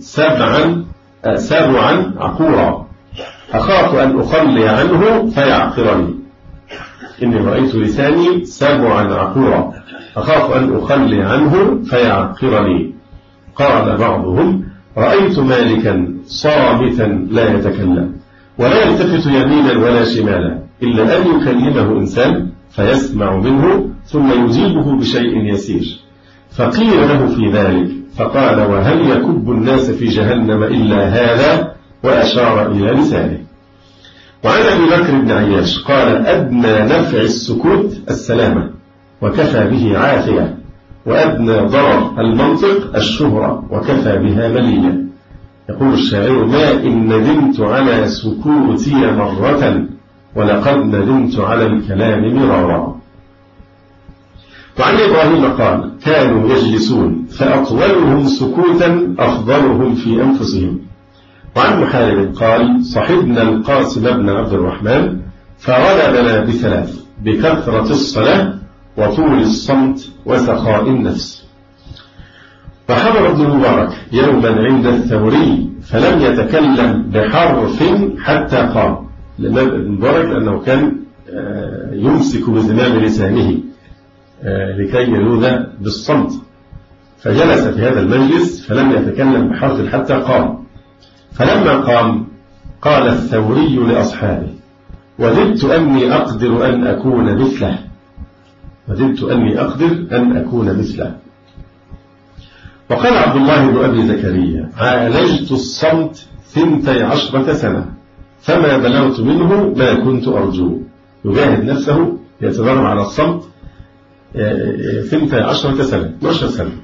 سبعا عقورا أخاف أن أخلي عنه فيعقرني. إني رأيت لساني سبعا عقورا أخاف أن أخلي عنه فيعقرني. قال بعضهم رأيت مالكا صامتا لا يتكلم ولا يلتفت يمينا ولا شمالا إلا أن يكلمه إنسان فيسمع منه ثم يجيبه بشيء يسير. فقيل له في ذلك فقال وهل يكب الناس في جهنم إلا هذا، وأشار إلى لسانه. وعن أبي بكر بن عياش قال أدنى نفع السكوت السلامة وكفى به عافية، وأدنى ضرر المنطق الشهرة وكفى بها مليا. يقول الشاعر ما إن ندمت على سكوتي مرة ولقد ندمت على الكلام مرارا. وعن إبراهيم قال كانوا يجلسون فأطولهم سكوتا أفضلهم في أنفسهم. وعن محارب قال صحبنا القاسم بن عبد الرحمن فغلبنا بثلاث بكثرة الصلاة وطول الصمت وسخاء النفس. فحضر ابن المبارك يوما عند الثوري فلم يتكلم بحرف حتى قام. الإمام ابن المبارك لأنه كان يمسك بزمام لسانه لكي يلوذ بالصمت، فجلس في هذا المجلس فلم يتكلم بحرف حتى قام. فلما قام قال الثوري لأصحابه وددت أني أقدر أن أكون مثله، وددت أني أقدر أن أكون مثله. وقال عبد الله بن أبي زكريا عالجت الصمت 12 سنة فما بلغت منه ما كنت أرجو. يجاهد نفسه يتدرب على الصمت 12 سنة 12 سنة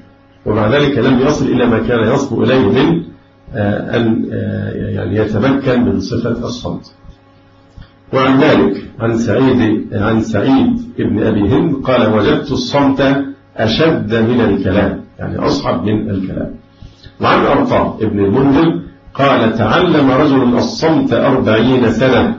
ومع ذلك لم يصل إلى ما كان يصبو إليه من أن يعني يتمكن من صفة الصمت. وعن مالك عن سعيد ابن أبي هند قال وجدت الصمت أشد من الكلام، يعني أصعب من الكلام. وعن أرطاء ابن المنذر قال تعلم رجل الصمت 40 سنة.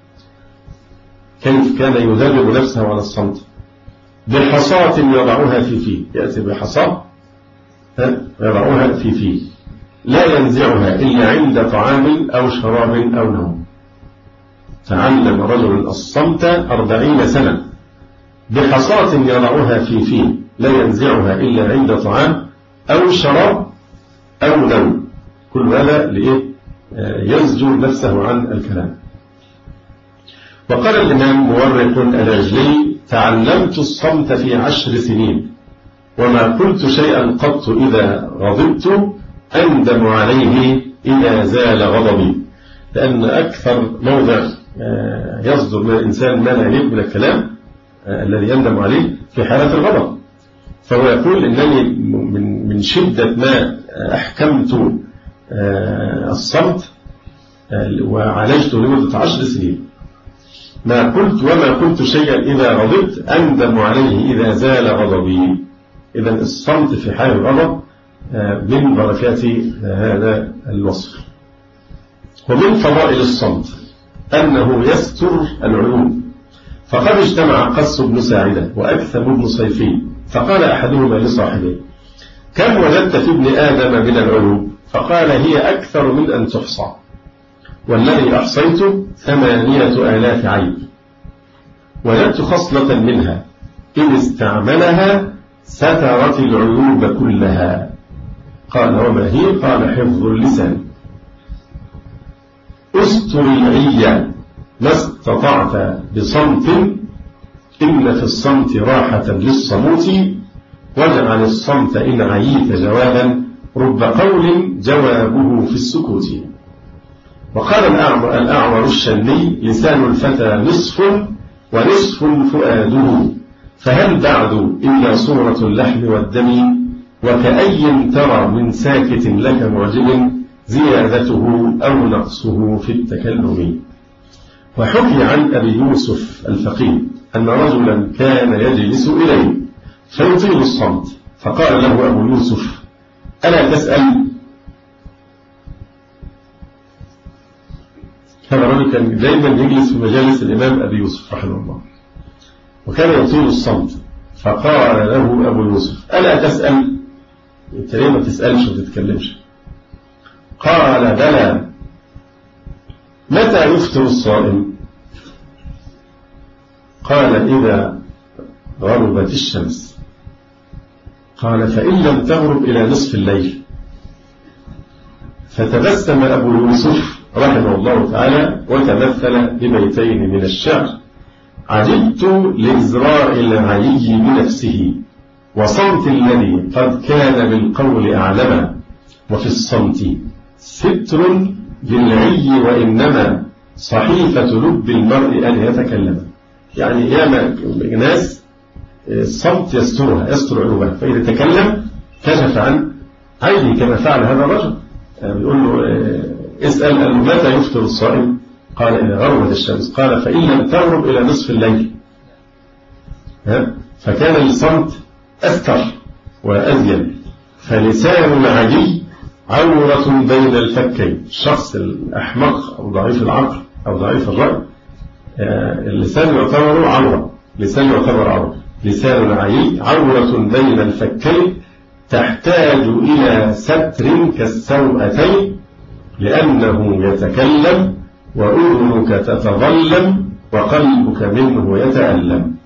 كيف كان يدرب نفسه على الصمت؟ بحصاة يضعها في فيه، يأتي بحصاة يضعها في فيه لا ينزعها إلا عند طعام أو شراب أو نوم. تعلم رجل الصمت 40 سنة بحصاة يضعها في فيه لا ينزعها إلا عند طعام أو شراب أو نوم. كل هذا لإيه؟ يزجر نفسه عن الكلام. وقال الإمام مورق العجلي تعلمت الصمت في 10 سنين وما قلت شيئا قط إذا غضبت أندم عليه إذا زال غضبي. لأن أكثر موضع يصدر من الإنسان ما لا يليق من الكلام الذي يندم عليه في حالة الغضب. فهو يقول إنني من شدة ما أحكمت الصمت وعالجته لمدة 10 سنين ما قلت وما قلت شيئا إذا غضبت أندم عليه إذا زال غضبي. إذا الصمت في حال الغضب من بركات هذا الوصف. ومن فضائل الصمت أنه يستر العيوب. فقد اجتمع قص بن ساعدة وأكثم بن صيفي فقال أحدهما لصاحبه كم وجدت في ابن آدم من العيوب؟ فقال هي أكثر من أن تحصى والذي أحصيت 8,000 عيب. وجدت خصلة منها إن استعملها سترت العيوب كلها. قال وما هي؟ قال حفظ اللسان. أستر العي ما استطعت بصمت إن في الصمت راحة للصموت واجعل الصمت إن عييت جوابا رب قول جوابه في السكوت. وقال الأعور الشني لسان الفتى نصف ونصف فؤاده فهل بعد إلا صورة اللحم والدم وكأي ترى من ساكت لك معجب زيادته أو نقصه في التكلم. وحكي عن أبي يوسف الفقيه أن رجلا كان يجلس إليه فيطيل الصمت فقال له أبو يوسف ألا تسأل؟ هذا الرجل كان دائما يجلس في مجالس الإمام أبي يوسف رحمه الله وكان يطيل الصمت فقال له أبو يوسف ألا تسأل؟ أنت ليه ما تسألش وتتكلمش؟ قال بلى. متى يفطر الصائم؟ قال إذا غربت الشمس. قال فإن لم تغرب إلى نصف الليل. فتبسم أبو يوسف رحمه الله تعالى وتمثل ببيتين من الشعر عجبت لإزراء العلي بنفسه وصمت الذي قد كان بالقول أعلما وفي الصمت ستر للعي وإنما صحيفة لب المرء أن يتكلم. يعني ياما ناس الصمت يسترها يستر عيوبها فإذا تكلم كشف عن عيبه كما فعل هذا الرجل. يقول له اسأل متى يفطر الصائم؟ قال إذا غربت الشمس. قال فإن لم تغرب إلى نصف الليل. فكان الصمت أستر وأزين. فلسان العجي عورة بين الفكين. الشخص الأحمق أو ضعيف العقل أو ضعيف الرأي اللسان يعتبر عورة. لسان العجي عورة بين الفكين تحتاج إلى ستر كالسوءتين لأنه يتكلم وأذنك تتظلم وقلبك منه يتألم.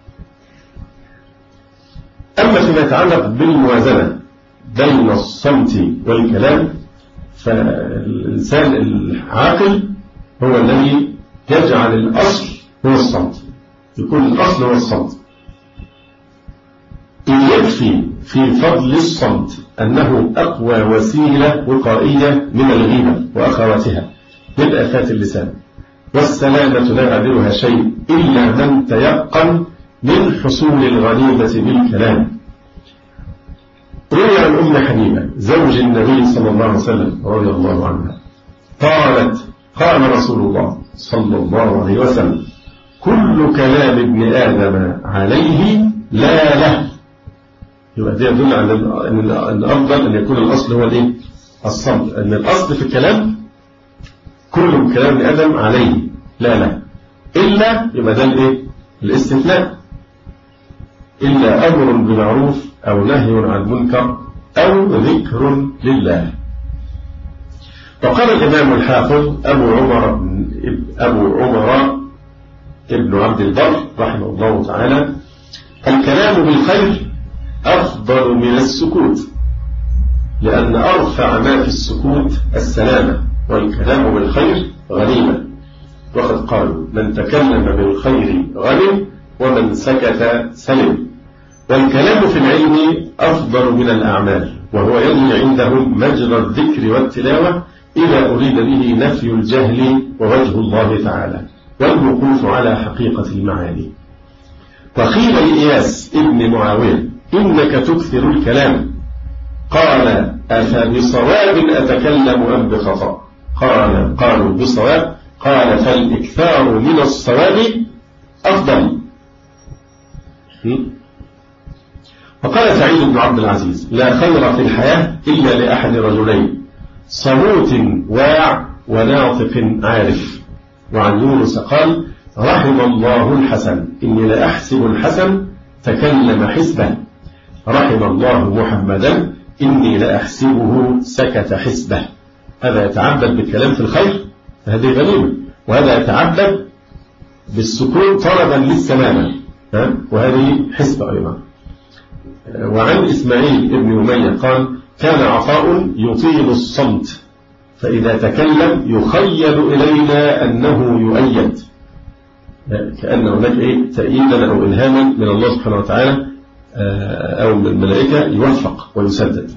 أما فيما يتعلق بالموازنة بين الصمت والكلام فالإنسان العاقل هو الذي يجعل الأصل هو الصمت. يكون الأصل هو الصمت. إن يكفي في فضل الصمت أنه أقوى وسيلة وقائية من الغيبة وأخواتها من آفات اللسان والسلامة لا يعدلها شيء إلا من تيقن من حصول الغنيمة بالكلام. روي عن أم حبيبة زوج النبي صلى الله عليه وسلم رضي الله عنها قالت قال رسول الله صلى الله عليه وسلم كل كلام ابن آدم عليه لا له. يبقى ده يدل على أن الأفضل أن يكون الأصل هو الإيه؟ الصمت، أن الأصل في الكلام كل كلام ابن آدم عليه لا له، إلا يبقى ده الإيه؟ الاستثناء، إلا أمر بالمعروف أو نهي عن منكر أو ذكر لله. وقال الإمام الحافظ أبو عمر ابن عبد البر رحمه الله تعالى الكلام بالخير أفضل من السكوت، لأن أرفع ما في السكوت السلامة، والكلام بالخير غنيمة. وقد قالوا من تكلم بالخير غنم ومن سكت سلم. والكلام في العلم أفضل من الأعمال، وهو يجري عندهم مجرى الذكر والتلاوة إذا أريد به نفي الجهل ووجه الله تعالى والوقوف على حقيقة المعاني. وقيل لإياس ابن معاوية إنك تكثر الكلام، قال أفبصواب أتكلم أم بخطأ؟ قالوا بصواب، قال فالإكثار من الصواب أفضل. وقال سعيد بن عبد العزيز لا خير في الحياة إلا لأحد رجلين صموت واع وناطق عارف. وعن يونس قال رحم الله الحسن إني لأحسب الحسن تكلم حسبا، رحم الله محمدا إني لأحسبه سكت حسبه. هذا يتعبد بالكلام في الخير فهذه غنيمة، وهذا يتعبد بالسكون طلبا للسلامة وهذه حسبة أيضا. وعن إسماعيل ابن أمية قال كان عطاء يطيل الصمت فإذا تكلم يخيل إلينا أنه يؤيد، كأن هناك تأييدا أو إلهاما من الله سبحانه وتعالى أو من الملائكة يوفق ويسدد.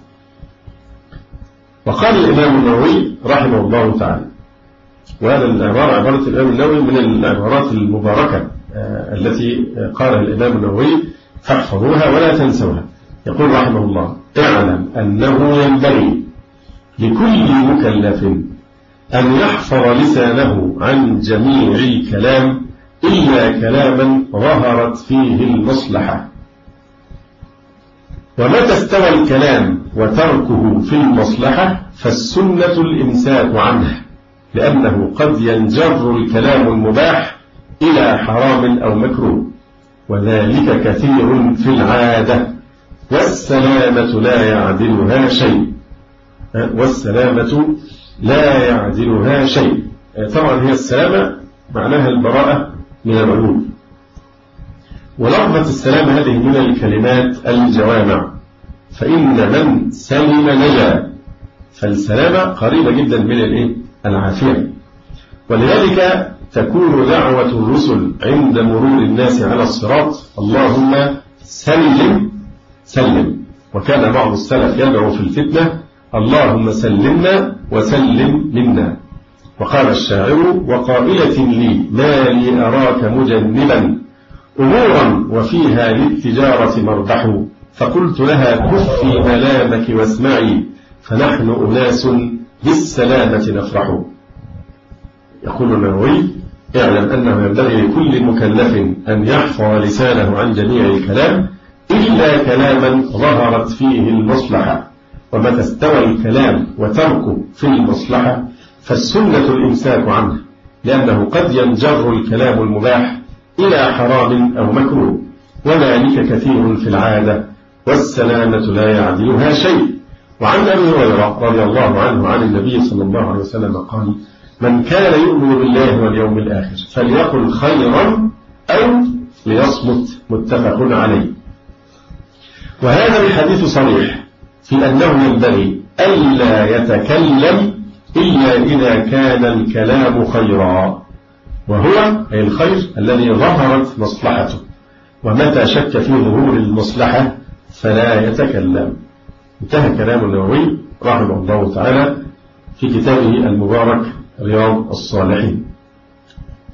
وقال الإمام النووي رحمه الله تعالى، وهذا العبارة عبارة الإمام النووي من العبارات المباركة التي قالها الإمام النووي فاحفظوها ولا تنسوها. يقول رحمه الله اعلم أنه ينبغي لكل مكلف أن يحفظ لسانه عن جميع الكلام إلا كلاما ظهرت فيه المصلحة. ومتى استوى الكلام وتركه في المصلحة فالسنة الإمساك عنه، لأنه قد ينجر الكلام المباح إلى حرام أو مكروه، وذلك كثير في العادة، والسلامة لا يعدلها شيء. والسلامة لا يعدلها شيء. طبعا هي السلامة معناها البراءة من العيوب. ولفظة السلامة هذه من الكلمات الجوامع، فإن من سلم نجا، فالسلامة قريبة جدا من العافية. ولذلك تكون دعوة الرسل عند مرور الناس على الصراط اللهم سلم سلم. وكان بعض السلف يدعو في الفتنة اللهم سلمنا وسلم منا. وقال الشاعر وقائلة لي ما لي أراك مجنبا أمورا وفيها للتجارة مربح، فقلت لها كفي ملامك واسمعي فنحن أناس بالسلامة نفرح. يقول النووي اعلم أنه ينبغي لكل مكلف أن يحفظ لسانه عن جميع الكلام إلا كلاما ظهرت فيه المصلحة، ومتى استوى الكلام وتركه في المصلحة فالسنة الإمساك عنه، لأنه قد ينجر الكلام المباح إلى حرام أو مكروه، وذلك كثير في العادة، والسلامة لا يعدلها شيء. وعن أبي هريرة رضي الله عنه عن النبي صلى الله عليه وسلم قال من كان يؤمن بالله واليوم الآخر فليقل خيرا أو ليصمت، متفق عليه. وهذا الحديث صريح في أنه ينبغي ألا يتكلم إلا إذا كان الكلام خيرا، وهو الخير الذي ظهرت مصلحته، ومتى شك في ظهور المصلحة فلا يتكلم. انتهى كلام النووي رحمه الله تعالى في كتابه المبارك رياض الصالحين.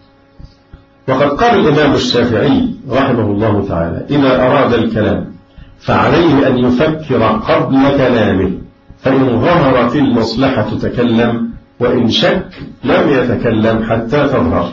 وقد قال الإمام الشافعي رحمه الله تعالى إذا أراد الكلام فعليه أن يفكر قبل كلامه، فإن ظهرت المصلحة تكلم، وإن شك لم يتكلم حتى تظهر.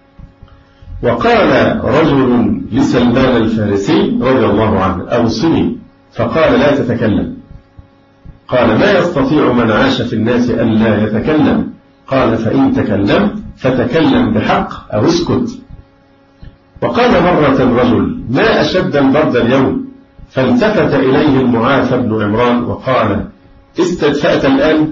وقال رجل لسلمان الفارسي رضي الله عنه: أوصني، فقال: لا تتكلم. قال: ما يستطيع من عاش في الناس أن لا يتكلم؟ قال: فإن تكلم فتكلم بحق أو اسكت. وقال مرة رجل: ما أشد البرد اليوم؟ فالتفت إليه المعافى بن عمران وقال: استدفأت الآن؟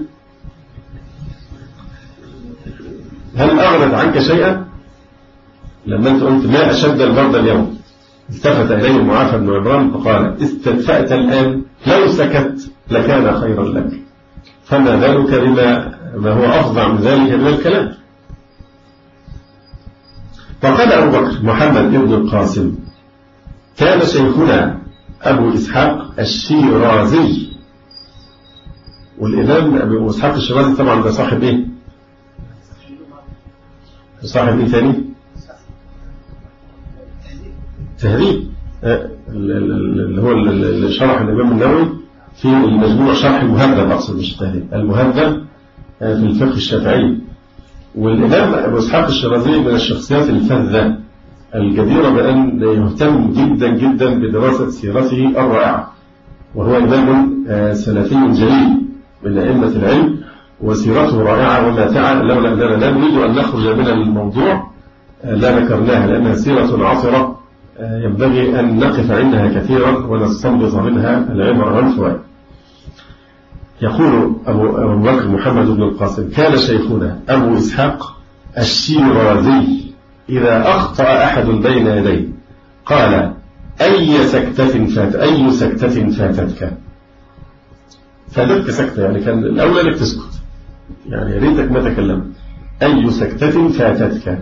هل أغنت عنك شيئا؟ لما أنت قلت ما أشد البرد اليوم، التفت إليه المعافى بن عمران فقال: استدفأت الآن؟ لو سكت لكان خيرا لك. فما بالك بما هو أفظع من ذلك من الكلام. وقال أبو بكر محمد بن القاسم: كان شيخنا أبو إسحاق الشيرازي. والإمام أبو إسحاق الشيرازي طبعا ده صاحب إيه؟ صاحب إيه ثاني؟ تهذيب، اللي هو اللي شرح الإمام النووي في المجموع شرح المهذب، أقصد مش التهذيب، المهذب في الفقه الشافعي. والإمام أبو إسحاق الشيرازي من الشخصيات الفذة الجديرة بأن يهتم جدا جدا بدراسة سيرته الرائعة، وهو إمام سلفي جليل من أئمة العلم، وسيرته رائعة وماتعة، لولا أننا لا نريد أن نخرج من الموضوع لا ذكرناها، لأنها سيرة عطرة ينبغي أن نقف عندها كثيرا ونستنبط منها العبر والفوائد. يقول أبو بكر محمد بن القاسم: كان شيخنا أبو إسحاق الشيرازي إذا أخطأ أحد بين يديه قال: أي سكتة فاتتك؟ فاتتك سكتة، يعني كان الأولى لك تسكت، يعني يا ريتك ما تكلمت. أي سكتة فاتتك؟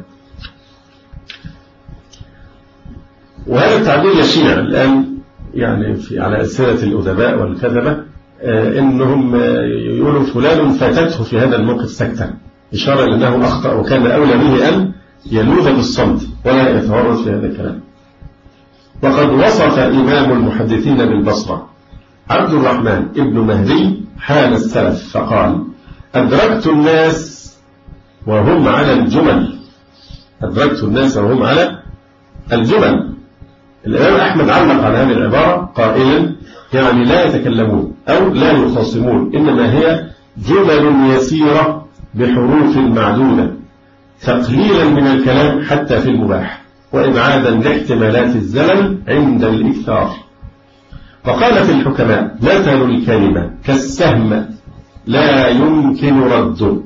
وهذا التعبير يشيع الآن يعني على ألسنة الأدباء والكذبة، إنهم يقولوا فلان فاتته في هذا الموقف سكتة، إشارة لأنه أخطأ وكان أولى به أن يلوذ بالصمت ولا يتورط في هذا الكلام. وقد وصف إمام المحدثين بالبصرة عبد الرحمن ابن مهدي حال السلف فقال: أدركت الناس وهم على الجمل. أدركت الناس وهم على الجمل. الإمام أحمد علق على هذه العبارة قائلا: يعني لا يتكلمون أو لا يخاصمون، إنما هي جمل يسيرة بحروف معدودة، تقليلا من الكلام حتى في المباح، وإبعادا لاحتمالات الزمن عند الإكثار. وقال في الحكماء: مثل الكلمة كالسهم لا يمكن رده،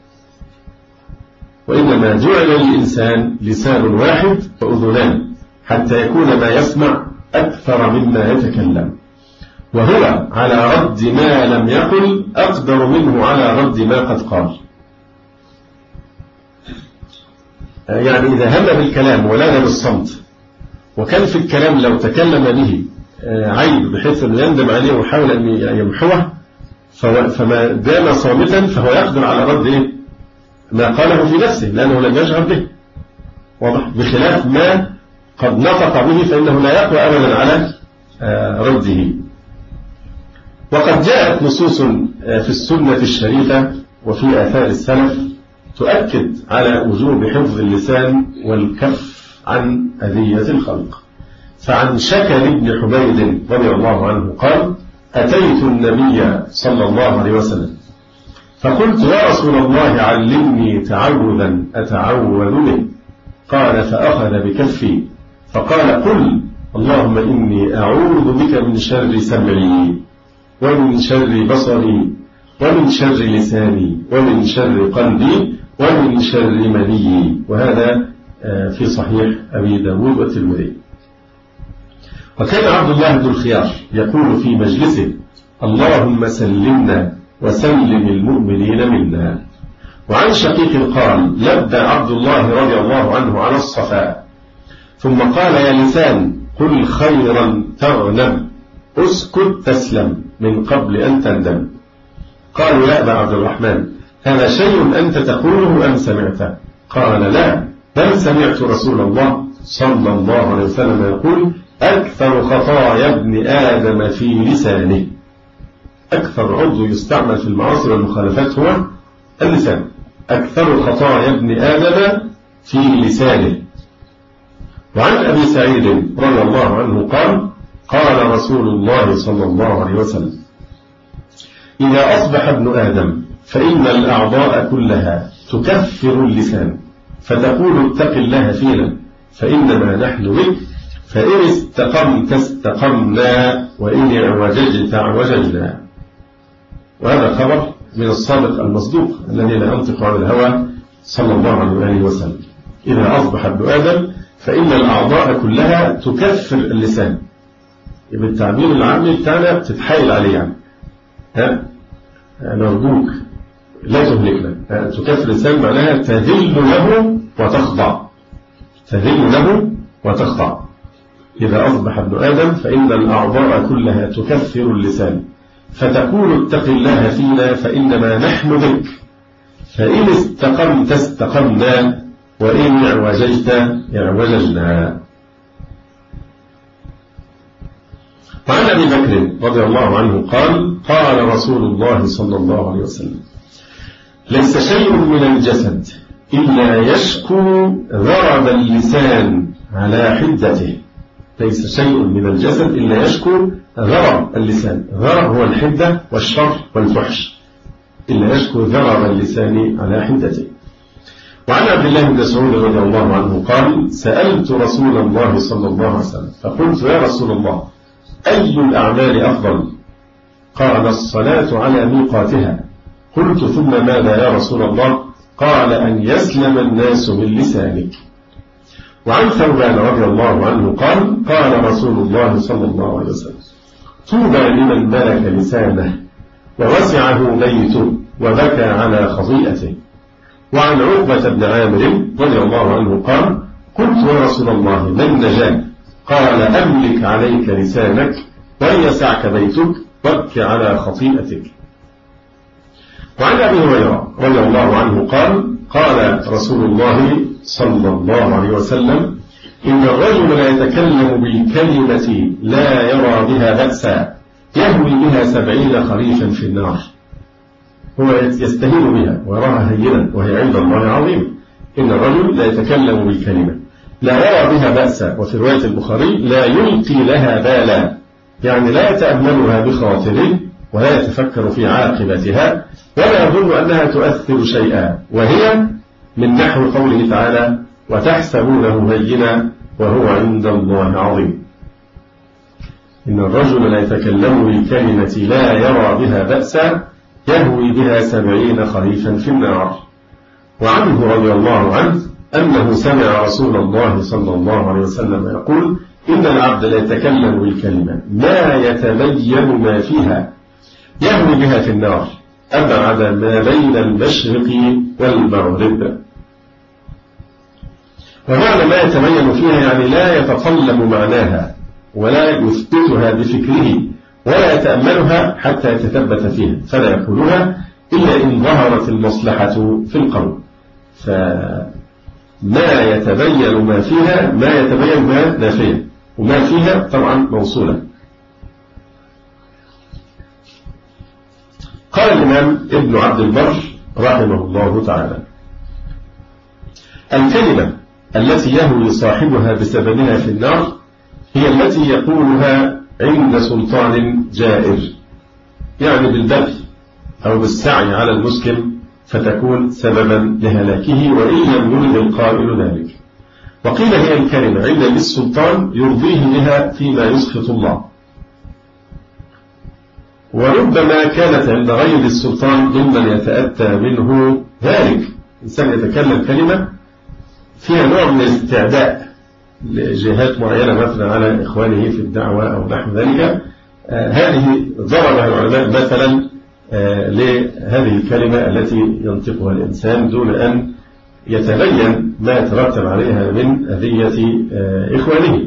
وإنما جعل للإنسان لسان واحد وأذنان حتى يكون ما يسمع أكثر مما يتكلم، وهو على رد ما لم يقل أقدر منه على رد ما قد قال. يعني إذا هم بالكلام ولان بالصمت، وكان في الكلام لو تكلم به عيب بحيث أنه يندم عليه ويحاول أن يمحوه، فما دام صامتا فهو يقدر على رد ما قاله في نفسه لأنه لم يشعر به، واضح، بخلاف ما قد نطق به فإنه لا يقوى أبدا على رده. وقد جاءت نصوص في السنة الشريفة وفي آثار السلف تؤكد على وجوب حفظ اللسان والكف عن أذية الخلق. فعن شكل بن حميد رضي الله عنه قال: أتيت النبي صلى الله عليه وسلم فقلت: يا رسول الله علمني تعوذا أتعوذ به. قال: فأخذ بكفي فقال: قل اللهم إني أعوذ بك من شر سمعي ومن شر بصري ومن شر لساني ومن شر قلبي ومن شر مني. وهذا في صحيح أبي داود والترمذي. وكان عبد الله بن الخيار يقول في مجلسه: اللهم سلمنا وسلم المؤمنين منا. وعن شقيق قال: لبى عبد الله رضي الله عنه على الصفا ثم قال: يا لسان قل خيرا تغنم، اسكت تسلم من قبل أن تندم. قالوا: يا أبا عبد الرحمن، هذا شيء أنت تقوله أم سمعته؟ قال: لا، بل سمعت رسول الله صلى الله عليه وسلم يقول: أكثر خطايا ابن آدم في لسانه. أكثر عضو يستعمل في المعاصي والمخالفات هو اللسان. أكثر خطايا ابن آدم في لسانه. وعن أبي سعيد رضي الله عنه قال قال رسول الله صلى الله عليه وسلم إذا أصبح ابن آدم فإن الأعضاء كلها تكفر اللسان فتقول اتق الله فينا فإنما نحن بك فإن استقمت استقمنا وإن اعوججت اعوججنا. وهذا خبر من الصادق المصدوق الذي لا ينطق عن الهوى صلى الله عليه وسلم. إذا أصبح ابن آدم فإن الأعضاء كلها تكفر اللسان. بالتعبير العامي بتاعنا بتتحايل عليه يعني نرجوك لا تهلكنا. تكفر اللسان معناها تذل له وتخضع. تذل له وتخضع. إذا أصبح ابن آدم فإن الأعضاء كلها تكفر اللسان فتقول اتق الله فينا فإنما نحن بك فإن استقمت استقمنا وإن اعوججت اعوججنا. وعن أبي بكر رضي الله عنه قال قال رسول الله صلى الله عليه وسلم ليس شيء من الجسد إلا يشكو ضرب اللسان على حدته. ليس شيء من الجسد إلا يشكو ضرب اللسان. ضرب هو الحدة والشر والفحش. إلا يشكو ضرب اللسان على حدته. وعن عبد الله بن مسعود رضي الله عنه قال سألت رسول الله صلى الله عليه وسلم فقلت يا رسول الله أي الأعمال أفضل؟ قال الصلاة على ميقاتها. قلت ثم ماذا يا رسول الله؟ قال أن يسلم الناس من لسانك. وعن ثوبان رضي الله عنه قال قال رسول الله صلى الله عليه وسلم طوبى لمن ملك لسانه ووسعه بيته وبكى على خطيئته. وعن عقبة بن عامر رضي الله عنه قال قلت يا رسول الله ما النجاة؟ قال أملك عليك لسانك ويسعك بيتك وابك على خطيئتك. وعن أبي هريرة رضي الله عنه قال قال رسول الله صلى الله عليه وسلم إن الرجل لا يتكلم بالكلمة لا يرى بها بأسا يهوي بها 70 خريفا في النار. هو يستهين بها ويراها هينا وهي عند الله عظيم. إن الرجل لا يتكلم بالكلمة لا يرى بها بأسا. وفي رواية البخاري لا يلقي لها بالا يعني لا يتأملها بخاطره ولا يتفكر في عاقبتها ولا يظن أنها تؤثر شيئا وهي من نحو قوله تعالى وتحسبونه هينا وهو عند الله عظيم. إن الرجل لا يتكلم بالكلمة لا يرى بها بأسا يهوي بها 70 خريفا في النار. وعنه رضي الله عنه أنه سمع رسول الله صلى الله عليه وسلم يقول إن العبد لا يتكلم بالكلمة ما يتبين ما فيها يهوي بها في النار أبعد ما بين المشرق والمغرب. ومعنى ما يتبين فيها يعني لا يتطلب معناها ولا يثبتها بفكره ولا يتأملها حتى يتثبت فيها فلا يقولها إلا إن ظهرت المصلحة في القول. فما يتبين ما فيها ما يتبين ما نافية وما فيها طبعا موصولة. قال الإمام ابن عبد البر رحمه الله تعالى الكلمة التي يهوي صاحبها بسببها في النار هي التي يقولها عند سلطان جائر يعني بالبغي أو بالسعي على المسلم فتكون سببا لهلاكه وإن لم يرد القائل ذلك. وقيل هي الكلمة عند السلطان يرضيه بها فيما يسخط الله وربما كانت عند غير السلطان ممن يتأتى منه ذلك. إنسان يتكلم كلمة فيها نوع من الاستعداء لجهات معينة مثلا على إخوانه في الدعوة أو نحو ذلك. هذه ضربها العلماء مثلا لهذه الكلمة التي ينطقها الإنسان دون أن يتبين ما يترتب عليها من أذية إخوانه.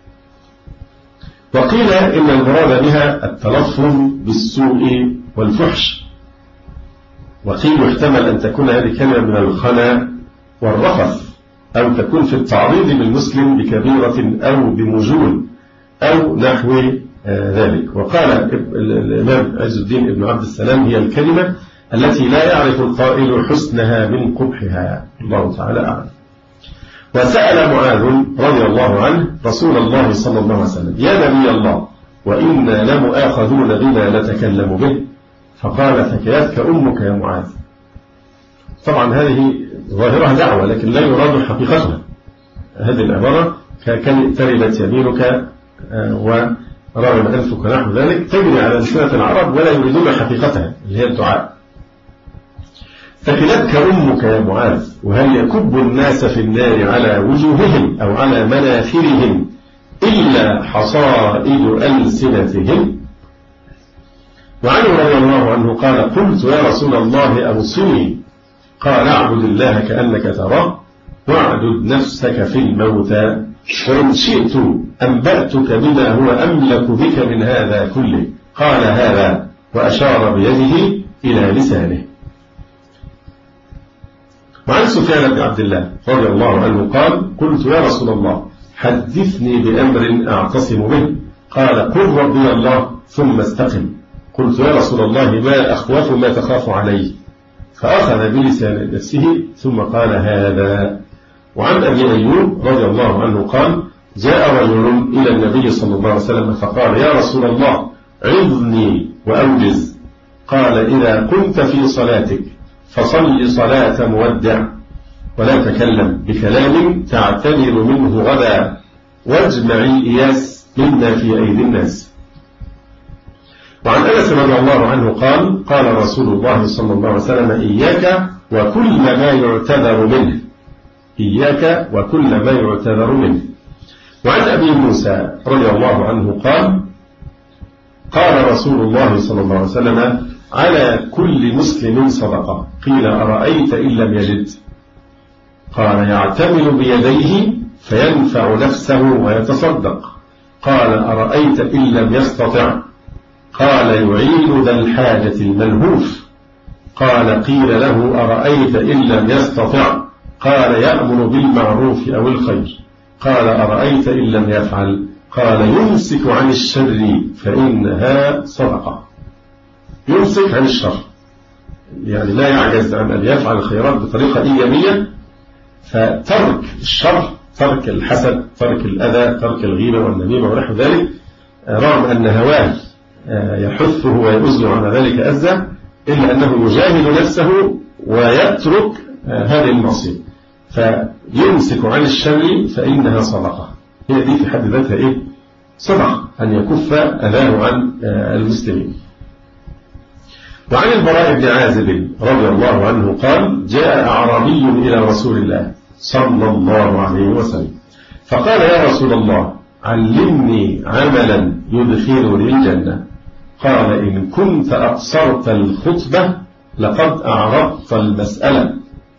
وقيل إن المراد بها التلفظ بالسوء والفحش. وقيل يحتمل أن تكون هذه الكلمة من الخنا والرفث أو تكون في التعريض بالمسلم بكبيرة أو بمجون أو نحو ذلك. وقال الإمام عز الدين ابن عبد السلام: هي الكلمة التي لا يعرف القائل حسنها من قبحها. الله تعالى أعلم. وسأل معاذ رضي الله عنه رسول الله صلى الله عليه وسلم: يا نبي الله، وإنا لمؤاخذون بما نتكلم به. فقال: ثكلتك أمك يا معاذ. طبعا هذه ظاهرها دعوة، لكن لا يراد حقيقتها. هذه العبارة تربت يمينك ورغم أنفك نحو ذلك تجري على لسانة العرب ولا يريدون حقيقتها اللي هي الدعاء. ثكلتك أمك يا معاذ، وهل يكب الناس في النار على وجوههم أو على مناخرهم إلا حصائد ألسنتهم؟ وعنه رضي الله عنه قال: قلت يا رسول الله أوصني. قال: اعبد الله كأنك تراه، واعدد نفسك في الموتى، وإن شئت أنبأتك بما هو أملك بك من هذا كله. قال: هذا، وأشار بيده إلى لسانه. وعن سفيان بن عبد الله رضي الله عنه قال: قلت يا رسول الله حدثني بأمر أعتصم به. قال: قل ربي الله ثم استقم. قلت يا رسول الله ما أخوف ما تخاف عليه؟ فأخذ بلسان نفسه ثم قال: هذا. وعن أبي أيوب رضي الله عنه قال: جاء رجل إلى النبي صلى الله عليه وسلم فقال: يا رسول الله عظني وأوجز. قال: إذا كنت في صلاتك فصل صلاة مودع، ولا تكلم بكلام تعتذر منه غدا، واجمع الإياس منا في أيدي الناس. وعن أنس رضي الله عنه قال: قال رسول الله صلى الله عليه وسلم: إياك وكل ما يعتذر منه، إياك وكل ما يعتذر منه. وعن أبي موسى رضي الله عنه قال: قال رسول الله صلى الله عليه وسلم: على كل مسلم صدقة. قيل: أرأيت إن لم يجد؟ قال: يعتمل بيديه فينفع نفسه ويتصدق. قال: أرأيت إن لم يستطع؟ قال: يعين ذا الحاجة الملهوف. قال: قيل له: أرأيت إن لم يستطع؟ قال: يأمر بالمعروف أو الخير. قال: أرأيت إن لم يفعل؟ قال: يمسك عن الشر فإنها صدقة. يمسك عن الشر، يعني لا يعجز عن أن يفعل الخيرات بطريقة إيجابية، فترك الشر، ترك الحسد، ترك الأذى، ترك الغيبة والنميمة ونحو ذلك، رغم أن هواه يحثه ويؤزه على ذلك أذى، إلا أنه يجاهد نفسه ويترك هذه المعصية. فيمسك عن الشر فإنها صدقة. هي دي في حد ذاتها إيه؟ صدقة، أن يكف أذاه عن المسلمين. وعن البراء بن عازب رضي الله عنه قال: جاء أعرابي إلى رسول الله صلى الله عليه وسلم فقال: يا رسول الله علمني عملا يدخلني الجنة. قال: إن كنت أقصرت الخطبة لقد أعرضت المسألة.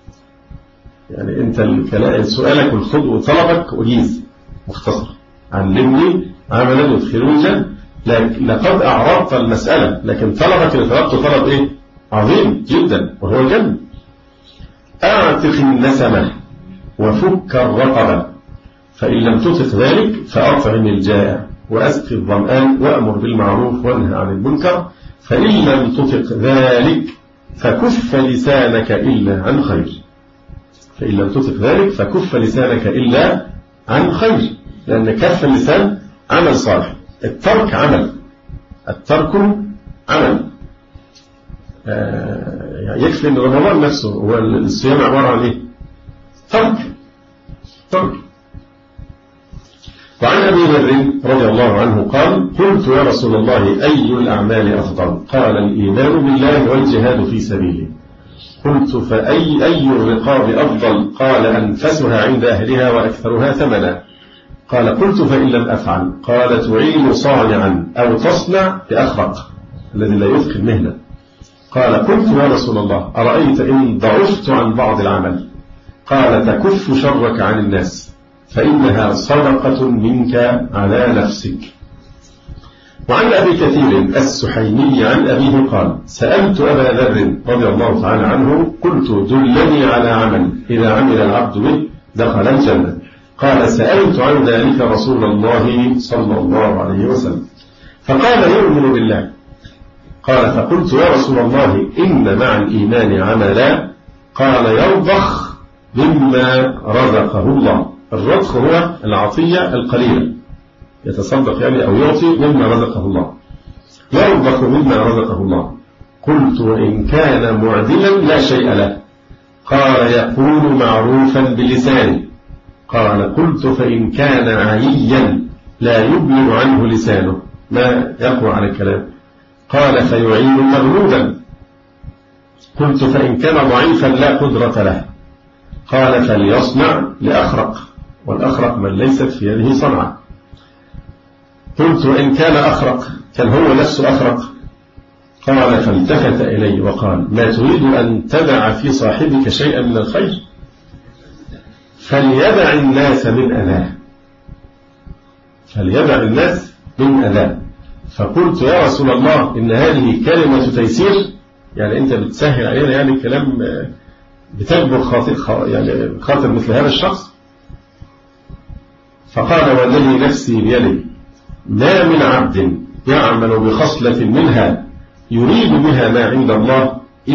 يعني أنت سؤالك وطلبك وجيز مختصر، علمني عملا يدخلني الجنة، لقد أعرضت المسألة، لكن طلبك اللي طلبته طلب إيه؟ عظيم جدا، وهو الجنة. أعتق النسمة وفك الرقبة، فإن لم تطق ذلك فأطعم الجائع وأسقي الظمآن وأمر بالمعروف وانهى عن المنكر، فإن لم تطق ذلك فكف لسانك إلا عن خير. فإن لم تطق ذلك فكف لسانك إلا عن خير، لأن كف اللسان عمل صالح، الترك عمل، الترك عمل. يكفي أن رمضان نفسه هو الصيام عبارة عن إيه؟ ترك. وعن أبي ذر رضي الله عنه قال: قلت يا رسول الله أي الأعمال أفضل؟ قال: الإيمان بالله والجهاد في سبيله. قلت: فأي الرقاب أفضل؟ قال: أنفسها عند أهلها وأكثرها ثمنا. قال: قلت: فإن لم أفعل؟ قال: تعين صانعا أو تصنع بأخرق الذي لا يثقل مهنة. قال: قلت يا رسول الله أرأيت إن ضعفت عن بعض العمل؟ قال: تكف شرك عن الناس فإنها صدقة منك على نفسك. وعن أبي كثير السحيمي عن أبيه قال: سألت أبا ذر رضي الله تعالى عنه قلت: دلني على عمل إذا عمل العبد به دخل الجنة. قال سألت عن ذلك رسول الله صلى الله عليه وسلم فقال يؤمن بالله. قال فقلت يا رسول الله إن مع الإيمان عملا. قال يرضخ مما رزقه الله. الرضخ هو العطية القليلة، يتصدق يعني أو يعطي مما رزقه الله. يرضخ مما رزقه الله. قلت وإن كان معدلا لا شيء له. قال يقول معروفا بلسانه. قال قلت فإن كان عييا لا يبلغ عنه لسانه، ما يقوى على الكلام. قال فيعين مغلوبا. قلت فإن كان ضعيفا لا قدرة له. قال فليصنع لأخرق، والأخرق من ليست في يده صنعة. قلت وإن كان أخرق، كان هو نفسه أخرق. قال فالتفت إلي وقال ما تريد أن تدع في صاحبك شيئا من الخير؟ فليدع الناس من أذاه. فليدع الناس من أذاه. فقلت يا رسول الله إن هذه كلمة تيسير، يعني أنت بتسهل علينا يعني الكلام، بتجبر خاطر مثل هذا الشخص. فقال والذي نفسي بيده ما من عبد يعمل بخصلة منها يريد بها ما عند الله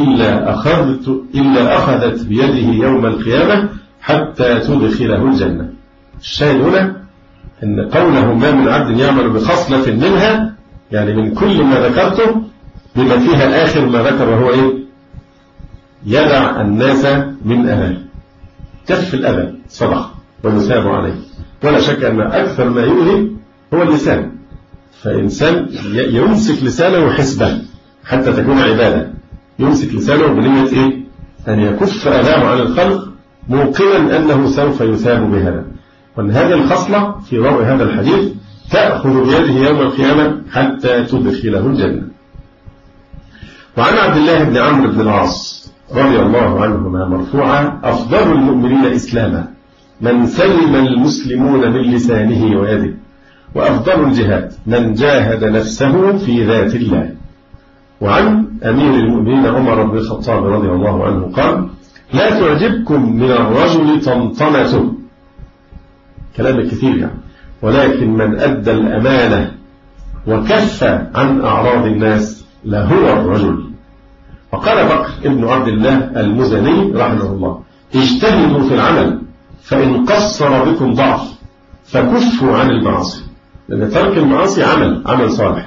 إلا أخذت بيده يوم القيامة حتى تدخله الجنة. الشاهد هنا أن قوله ما من عبد يعمل بخصلة منها، يعني من كل ما ذكرته بما فيها آخر ما ذكر وهو إيه؟ يدع الناس من أذى. كف الأذى صدقة ويثاب عليه، ولا شك أن أكثر ما يؤذي هو اللسان. فإنسان يمسك لسانه حسبة حتى تكون عبادة، يمسك لسانه بنية إيه؟ أن يكف أذاه عن الخلق موقنا أنه سوف يثاب بهذا. وأن هذه الخصلة في ضوء هذا الحديث تأخذ بيده يوم القيامة حتى تدخله الجنة. وعن عبد الله بن عمرو بن العاص رضي الله عنهما مرفوعا أفضل المؤمنين إسلاما من سلم المسلمون من لسانه ويده، وأفضل الجهاد من جاهد نفسه في ذات الله. وعن أمير المؤمنين عمر بن الخطاب رضي الله عنه قال لا تعجبكم من الرجل طنطنته، كلام كثير يعني، ولكن من أدى الأمانة وكف عن أعراض الناس لهو الرجل. وقال بكر ابن عبد الله المزني رحمه الله اجتهدوا في العمل فإن قصر بكم ضعف فكفوا عن المعاصي، لأن ترك المعاصي عمل صالح.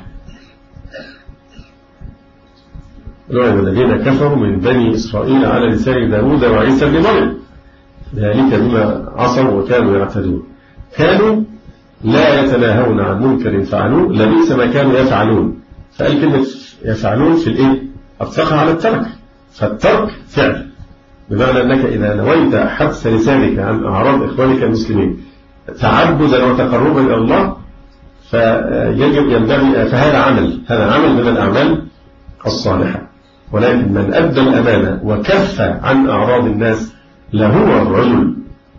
الذين كفروا من بني إسرائيل على لسان داود وعيسى بن مريم ذلك بما عصوا وكانوا يعتدون، كانوا لا يتناهون عن منكر فعلوه لبئس ما كانوا يفعلون. فقال كلمة يفعلون في الإيه؟ أطلقها على الترك، فالترك فعل، بمعنى أنك إذا نويت حبس لسانك عن أعراض إخوانك المسلمين تعبدا وتقربا إلى الله ينبغي، فهذا عمل من الأعمال الصالحة. ولكن من أدى الأمانة وكف عن أعراض الناس لهو الرجل.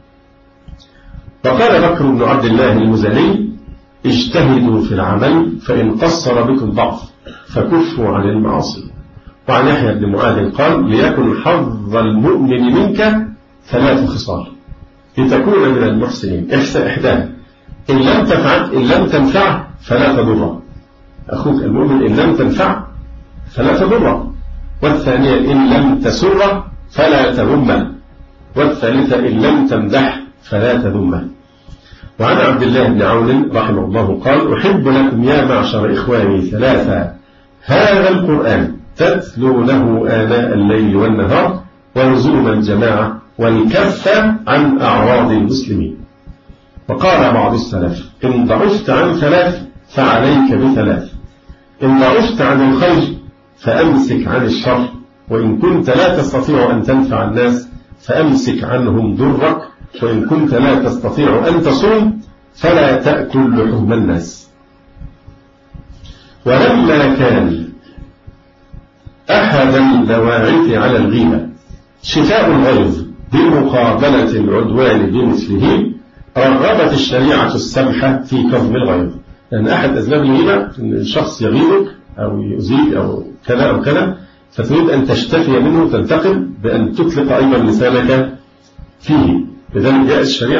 وقال بكر بن عبد الله المزني اجتهدوا في العمل فإن قصر بكم ضعف فكفوا عن المعاصي. وعن يحيى بن معاذ قال ليكن حظ المؤمن منك 3 خصال لتكون من المحسنين، إحداها إن لم تنفع فلا تضره، أخوك المؤمن إن لم تنفع فلا تضره، والثانية إن لم تسره فلا تذمه، والثالثة إن لم تمدح فلا تذمه. وعن عبد الله بن عون رحمه الله قال أحب لكم يا معشر إخواني 3 هذا القرآن تتلونه آناء الليل والنهار ولزوم الجماعة والكف عن أعراض المسلمين. وقال بعض السلف إن ضعفت عن 3 فعليك ب3، إن ضعفت عن الخير فأمسك عن الشر، وإن كنت لا تستطيع أن تنفع الناس فأمسك عنهم ضرك، وإن كنت لا تستطيع أن تصوم فلا تأكل لحوم الناس. ولما كان أحد البواعث على الغيبة شفاء الغيظ بمقابلة العدوان بمثله رغبت الشريعة السمحة في كظم الغيظ، لأن أحد أسباب الغيبة أن الشخص يغيظك أو يؤذيك أو كذا أو كذا، فتريد أن تشتفي منه وتنتقم بأن تطلق أيضا لسانك فيه. لذلك جاءت الشريعة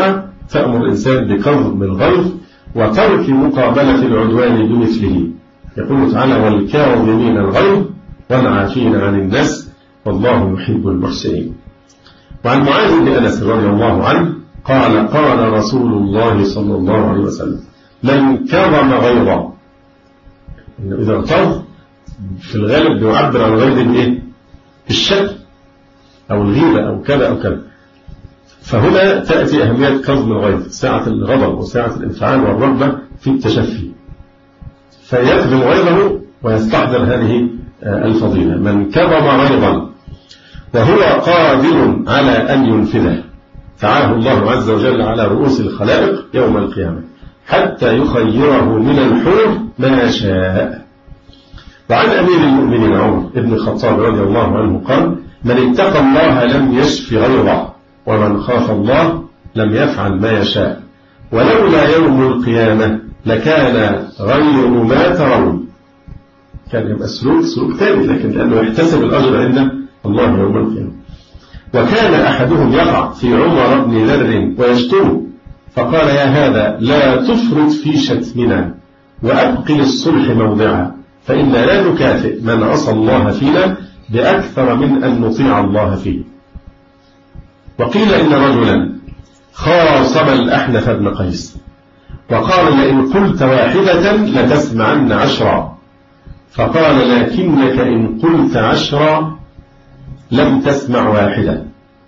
تأمر الإنسان بكظم الغيظ وترك مقابلة العدوان بمثله. يقول تعالى: والكاظمين الغيظ والعافين عن الناس والله يحب المحسنين. وعن معاذ بن أنس رضي الله عنه قال: قال رسول الله صلى الله عليه وسلم: من كظم غيظا. إذا اغتظ في الغالب بيعبر عن غيظ بإيه؟ بالشك أو الغيبة أو كذا أو كذا. فهنا تأتي أهمية كظم الغيظ، ساعة الغضب وساعة الانفعال والرغبة في التشفي، فيكظم غيظه ويستحضر هذه الفضيلة. من كظم غيظا وهو قادر على أن ينفذه دعاه الله عز وجل على رؤوس الخلائق يوم القيامة حتى يخيره من الحور ما شاء. وعن أمير المؤمنين عمر بن الخطاب رضي الله عنه قال: من اتقى الله لم يشف غيظه ومن خاف الله لم يفعل ما يشاء ولولا يوم القيامة لكان غير ما ترون. كان يبقى سلوك ثاني، لكن لأنه يحتسب الأجر عند الله يوم القيامة. وكان أحدهم يقع في عمر بن ذر ويشتم فقال: يا هذا لا تفرط في شتمنا وأبقي الصلح موضعا فإنا لا نكافئ من عصى الله فينا بأكثر من أن نطيع الله فيه. وقيل إن رجلا خاصم الأحنف بن قيس وقال: لئن قلت واحدة لتسمعن 10 فقال: لكنك إن قلت 10 لم تسمع واحدة.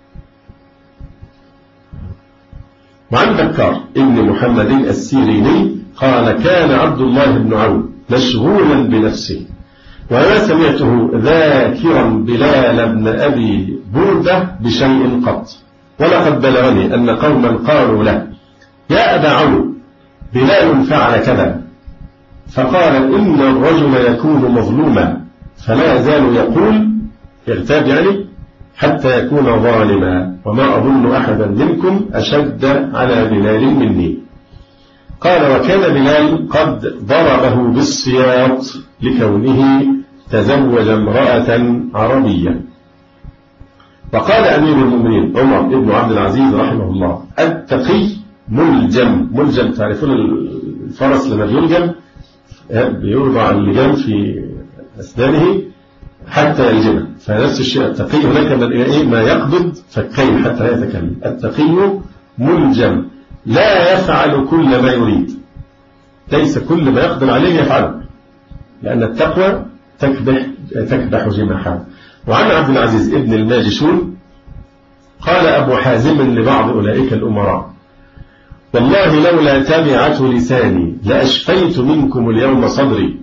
وعن بكار ابن محمد السيريني قال: كان عبد الله بن عون مشغولا بنفسه وما سمعته ذاكرا بلال بن أبي بردة بشيء قط، ولقد بلغني أن قوما قالوا له: يا أبا عون بلال فعل كذا، فقال: إن الرجل يكون مظلوما فلا يزال يقول يغتاب يعني حتى يكون ظالما وما أظن أحدا منكم أشد على بلال مني. قال: وكان بلال قد ضربه بالسياط لكونه تزوج امرأة عربية. وقال أمير المؤمنين عمر بن عبد العزيز رحمه الله: التقي ملجم. تعرفون الفرس لما بيلجم بيوضع اللجام في أسنانه حتى يلجمه، فنفس الشيء التقي هناك ما يقبض فكين حتى يتكلم. التقي ملجم لا يفعل كل ما يريد، ليس كل ما يقدر عليه يفعله، لأن التقوى تكبح جماحها. وعن عبد العزيز ابن الماجشون قال أبو حازم لبعض أولئك الأمراء: والله لولا تابعة لساني لأشفيت منكم اليوم صدري.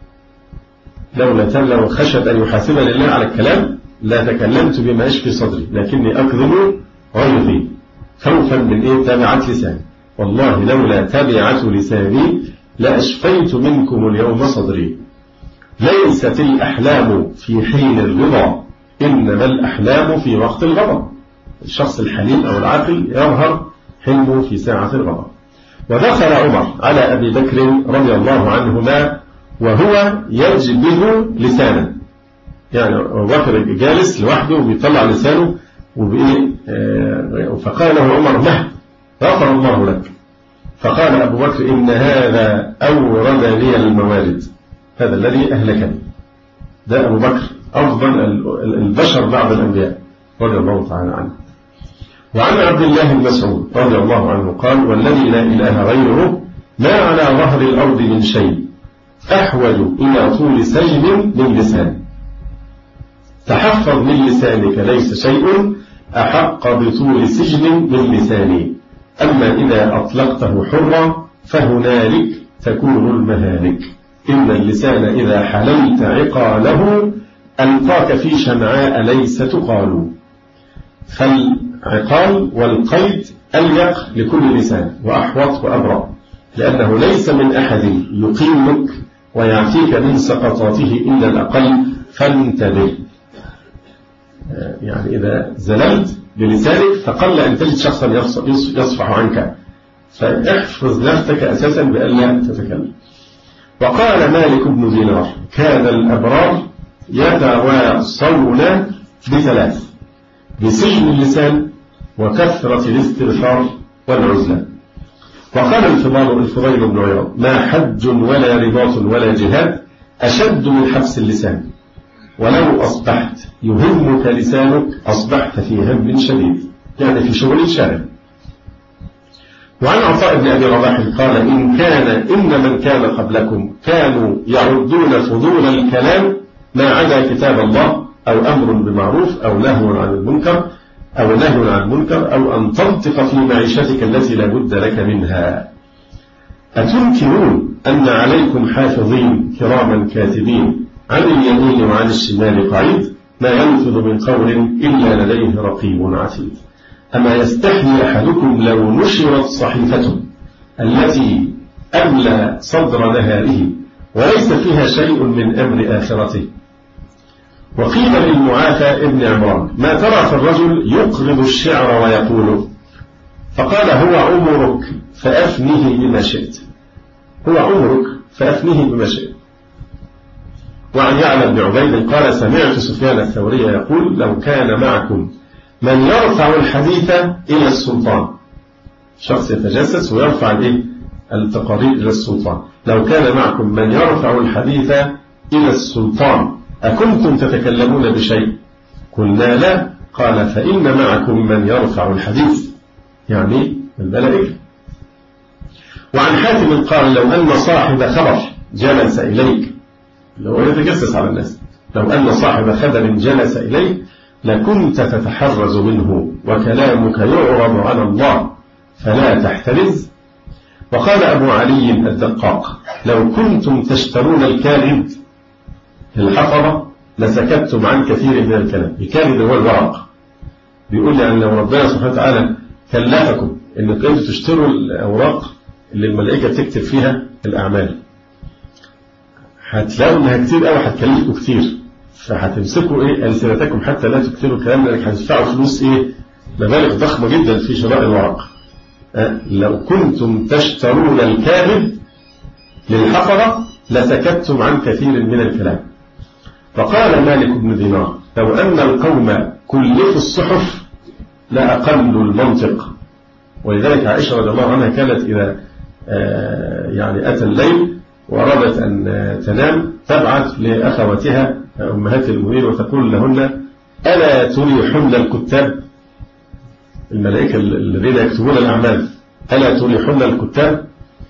لو خشت أن يحاسبني الله على الكلام لا تكلمت بما يشفي صدري، لكني أكذب غيظي خوفا من تابعة لساني. والله لولا تابعة لساني لأشفيت منكم اليوم صدري. ليست الأحلام في حين الرضا إنما الأحلام في وقت الغضب. الشخص الحليم أو العاقل يظهر حلمه في ساعة الغضب. ودخل عمر على أبي بكر رضي الله عنهما وهو يجبه لسانه، يعني أبو بكر جالس لوحده وبيطلع لسانه فقال له عمر: مه غفر الله لك. فقال أبو بكر: إن هذا أورد لي الموارد، هذا الذي أهلكني. ده أبو بكر أفضل البشر بعد الأنبياء رضي الله تعالى عنه. وعن عبد الله بن مسعود رضي الله عنه قال: والذي لا إله غيره ما على ظهر الأرض من شيء أحوج إلى طول سجن من لسان. تحفظ من لسانك ليس شيء أحق بطول سجن من لساني، أما إذا أطلقته حرا فهنالك تكون المهالك. إن اللسان إذا حللت عقاله ألقاك في شمعاء ليس تقال. فالعقال والقيد أليق لكل لسان وأحوط وأبرأ، لأنه ليس من أحد يقيمك ويعفيك من سقطاته إلا الأقل، فانتبه. يعني إذا زللت بلسانك فقل أن تجد شخصا يصفح عنك، فاحفظ نفسك أساسا بألا تتكلم. وقال مالك بن دينار: كان الأبرار يتواصون ب3: بسجن اللسان وكثرة الاستغفار والعزلة. وقال الفضيل بن عياض: ما حج ولا رباط ولا جهاد أشد من حبس اللسان، ولو أصبحت يهمك لسانك أصبحت في هم شديد، يعني في شغل شاغل. وعن عطاء بن أبي رباح قال: إن من كان قبلكم كانوا يعدون فضول الكلام ما عدا كتاب الله أو أمر بمعروف أو نهي عن المنكر أو أن تنطق في معيشتك التي لا بد لك منها. أتنكرون أن عليكم حافظين كراما كاتبين عن اليمين وعن الشمال قعيد ما يلفظ من قول إلا لديه رقيب عتيد. أما يستحيي أحدكم لو نشرت صحيفته التي أملى صدر نهاره وليس فيها شيء من أمر آخرته. وقيل للمعافى ابن عمران: ما ترى في الرجل يقرض الشعر ويقول؟ فقال: هو عمرك فأفنه بما شئت. هو عمرك فأفنه بما شئت. وعن يعلى بن عبيد قال: سمعت سفيان الثوري يقول: لو كان معكم من يرفع الحديث إلى السلطان، شخص يتجسس ويرفع التقارير إلى السلطان، لو كان معكم من يرفع الحديث إلى السلطان أكنتم تتكلمون بشيء؟ قلنا لا. قال: فإن معكم من يرفع الحديث، يعني الملائكة. وعن حاتم قال: لو أن صاحب خبر جلس إليك، لو يتجسس على الناس، لو أن صاحب خبر جلس إليك لكنت تتحرز منه وكلامك يعرض على الله فلا تحترز. وقال أبو علي الدقاق: لو كنتم تشترون الكاذب الحفظة لسكتتم عن كثير من الكلام. الكاذب هو الورق. بيقول لي أن لو ربنا سبحانه وتعالى كلفكم أنكم أنتم تشتروا الأوراق اللي الملائكة تكتب فيها الأعمال، هتلاقوا أنها كتير أو هتكلفكم كتير، فهتمسكوا ألسنتكم حتى لا تكتبوا الكلام، لأنك هتدفعوا فلوس مبالغ ضخمة جدا في شراء الورق. لو كنتم تشترون الكاذب للحفظة لسكتتم عن كثير من الكلام. فقال مالك بن دينار: لو أن القوم كلفوا الصحف لأقلوا المنطق. ولذلك عائشة رضي الله عنها كانت إذا أتى الليل وأرادت أن تنام تبعث لأخواتها أمهات المؤمنين وتقول لهن: ألا تريحن الكتاب، الملائكة الذين يكتبون الأعمال، ألا تريحن الكتاب؟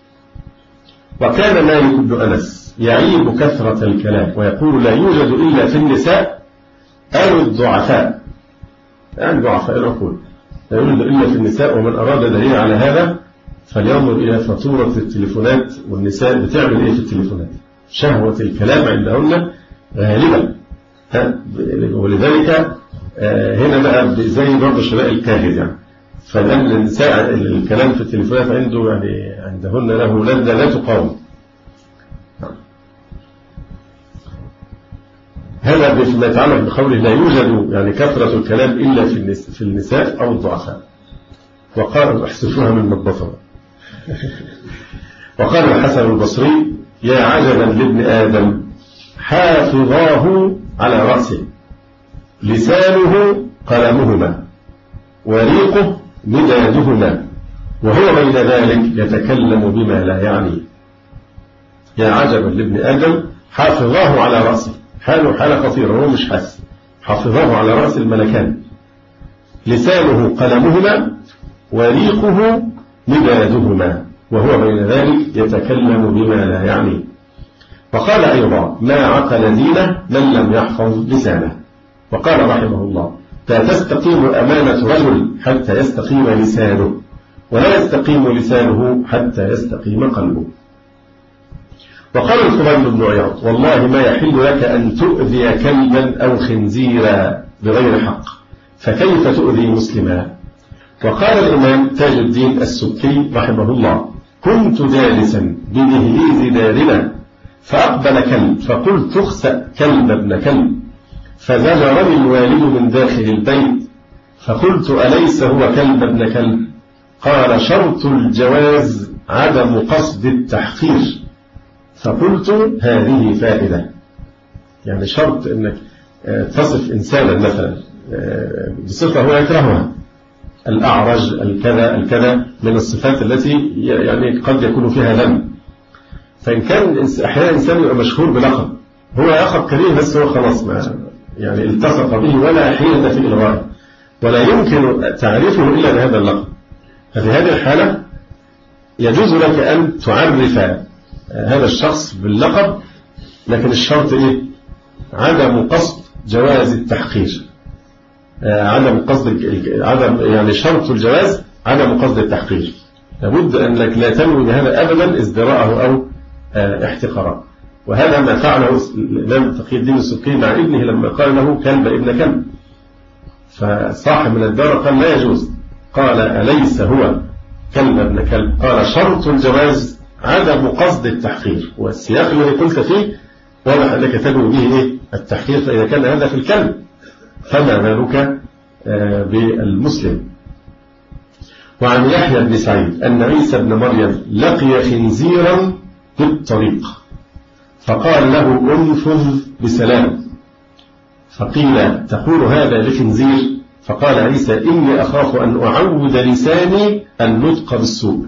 وكان مالك بن أنس يعيب كثرة الكلام ويقول: لا يوجد إلا في النساء أو الضعفاء، يعني ضعفاء العقول، لا يوجد إلا في النساء. ومن أراد دليل على هذا فلينظر إلى فاتورة التليفونات، والنساء بتعمل في التليفونات؟ شهوة الكلام عندهن غالبا. ولذلك هنا بقى زي برضه شراء الكاهد، فلأن النساء الكلام في التليفونات عندهن له لذة لا تقاوم. هذا فيما يتعلق بقوله لا يوجد كثرة الكلام إلا في النساء أو الضعفاء. وقال احسفوها من مطبطة. وقال الحسن البصري: يا عجبا لابن آدم حافظاه على رأسه، لسانه قلمهما وريقه مدادهما، وهو بين ذلك يتكلم بما لا يعني. يا عجبا لابن آدم حافظاه على رأسه، حاله حالة خطيرة، هو مش حاسس. حافظاه على رأس الملكان، لسانه قلمهما وريقه مدادهما، وهو بين ذلك يتكلم بما لا يعني. وقال أيضا: ما عقل دينه من لم يحفظ لسانه. وقال رحمه الله: لا تستقيم أمانة رجل حتى يستقيم لسانه، ولا يستقيم لسانه حتى يستقيم قلبه. وقال الفضيل بن عياض: والله ما يحل لك أن تؤذي كلبا أو خنزيرا بغير حق، فكيف تؤذي مسلما؟ وقال الإمام تاج الدين السبكي رحمه الله: كنت جالسا بدهليز دارنا فأقبل كلب، فقلت: اخسأ كلب ابن كلب، فزجرني الوالد من داخل البيت، فقلت: أليس هو كلب ابن كلب؟ قال: شرط الجواز عدم قصد التحقير. فقلت: هذه فائدة، شرط أنك تصف إنسانا مثلا بصفة هو يكرهها، الأعرج، الكذا من الصفات التي يعني قد يكون فيها ذم. فإن كان أحيانا إنسان يبقى مشهور بلقب، هو لقب كريم بس هو خلاص ما يعني التصق به ولا حيلة في إلغائه، ولا يمكن تعريفه إلا بهذا اللقب. ففي هذه الحالة يجوز لك أن تعرف هذا الشخص باللقب، لكن الشرط إيه؟ عدم قصد جواز التحقير، عدم يعني شرط الجواز عدم قصد التحقير. لابد أنك لا تنوي بهذا أبدا ازدراءه أو احتقاره. وهذا ما فعله الإمام تقي الدين السبكي مع ابنه لما قال له كلب ابن كلب، فصاحب من الدار قال لا يجوز، قال أليس هو كلب ابن كلب؟ قال شرط الجواز عدم قصد التحقير، والسياق الذي قلت فيه واضح أنك تدعو به إيه؟ التحقير. فإذا كان هذا في الكلب فما بالك بالمسلم. وعن يحيى بن سعيد أن عيسى بن مريم لقي خنزيرا بالطريق فقال له انفذ بسلام، فقيل تقول هذا لخنزير؟ فقال عيسى إني أخاف أن أعود لساني النطق بالسوء.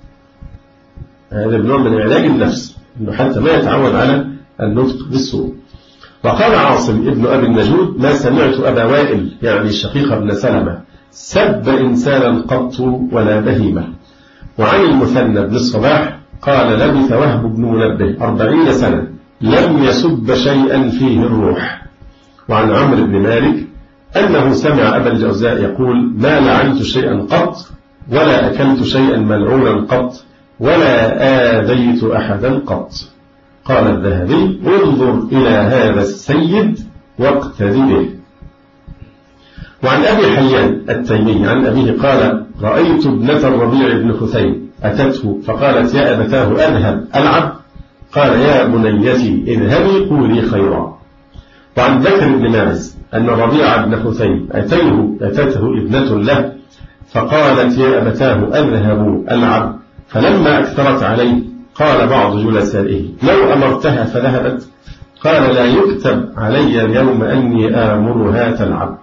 هذا نوع من علاج النفس، إنه حتى ما يتعود على النطق بالسوء. وقال عاصم ابن أبي النجود ما سمعت أبا وائل يعني الشقيق بن سلمة سب إنسانا قط ولا بهيمة. وعن المثنى بن الصباح قال لبث وهب بن منبه 40 سنة لم يسب شيئا فيه الروح. وعن عمرو بن مالك أنه سمع أبا الجوزاء يقول ما لعنت شيئا قط ولا أكلت شيئا ملعونا قط ولا آذيت أحدا قط. قال الذهبي انظر إلى هذا السيد واقتدي به. وعن أبي حيان التيمي عن أبيه قال رأيت ابنة الربيع بن خثيم أتته فقالت يا أبتاه أذهب ألعب؟ قال يا بنيتي اذهبي قولي خيرا. وعن بكر بن ماعز أن الربيع بن خثيم أتته ابنة له فقالت يا أبتاه أذهب ألعب؟ فلما أكثرت عليه قال بعض جلسائه لو أمرتها فذهبت؟ قال لا يكتب علي اليوم أني آمرها تلعب.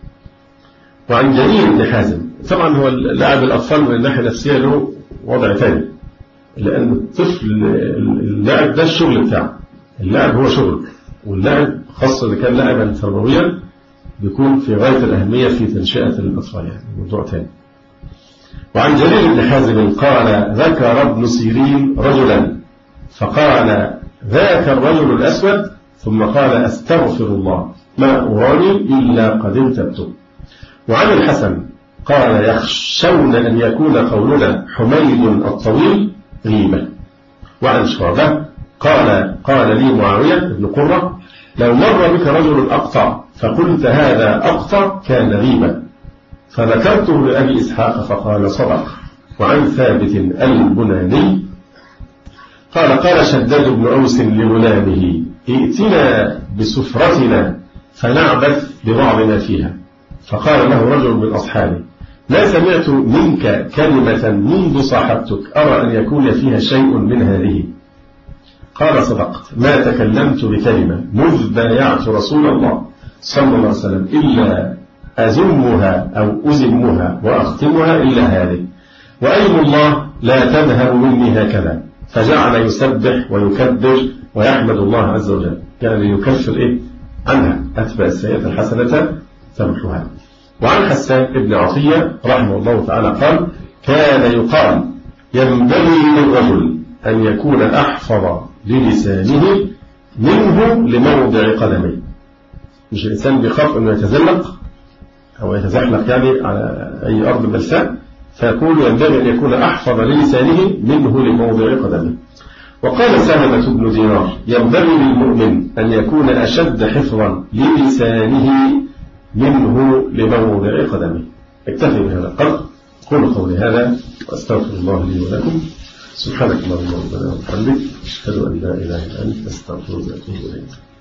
وعن جرير بن حازم طبعا هو لعب الأطفال من الناحية النفسية له وضع ثاني، لأن الطفل اللعب ده الشغل بتاعه، اللعب هو شغل، واللعب خاصة إذا كان لعبا تربويا بيكون في غاية الأهمية في تنشئة الأطفال، يعني موضوع ثاني. وعن جرير بن حازم قال ذكر ابن سيرين رجلا فقال ذاك الرجل الأسود ثم قال أستغفر الله ما أراني إلا قد انتبت. وعن الحسن قال يخشون أن يكون قولنا حميد الطويل غيبة. وعن شعبة قال لي معاوية بن قرة لو مر بك رجل أقطع فقلت هذا أقطع كان غيبة، فذكرته لأبي إسحاق فقال صدق. وعن ثابت البناني قال شداد بن أوس لغلامه ائتنا بسفرتنا فنعبث ببعض ما فيها، فقال له رجل من أصحابه ما سمعت منك كلمة منذ صاحبتك أرى أن يكون فيها شيء من هذه. قال صدقت ما تكلمت بكلمة مذ بايعت رسول الله صلى الله عليه وسلم إلا أزمها أو أزمها وأختمها إلا هذه، وأيم الله لا تذهب مني هكذا. فجعل يسبح ويكبر ويحمد الله عز وجل، يعني يكفر عنها أتبع السيئة الحسنة تمحوها. وعن حسان ابن عطية رحمه الله تعالى قال كان يقال ينبغي للرجل أن يكون أحفظ للسانه منه لموضع قدمه. مش الإنسان بيخاف أنه يتزلق أو يتزحلق يعني على أي أرض بلساء، فيقول ينبغي أن يكون أحفظ للسانه منه لموضع قدمه. وقال سلمة بن دينار ينبغي للمؤمن أن يكون أشد حفظا للسانه منه لموضع قدمه. اكتفي بهذا القدر. قولوا قولي هذا وأستغفر الله لي ولكم. سبحانك اللهم ربنا وبحمدك أشهد أن لا إله إلا أنت أستغفرك وأتوب إليك.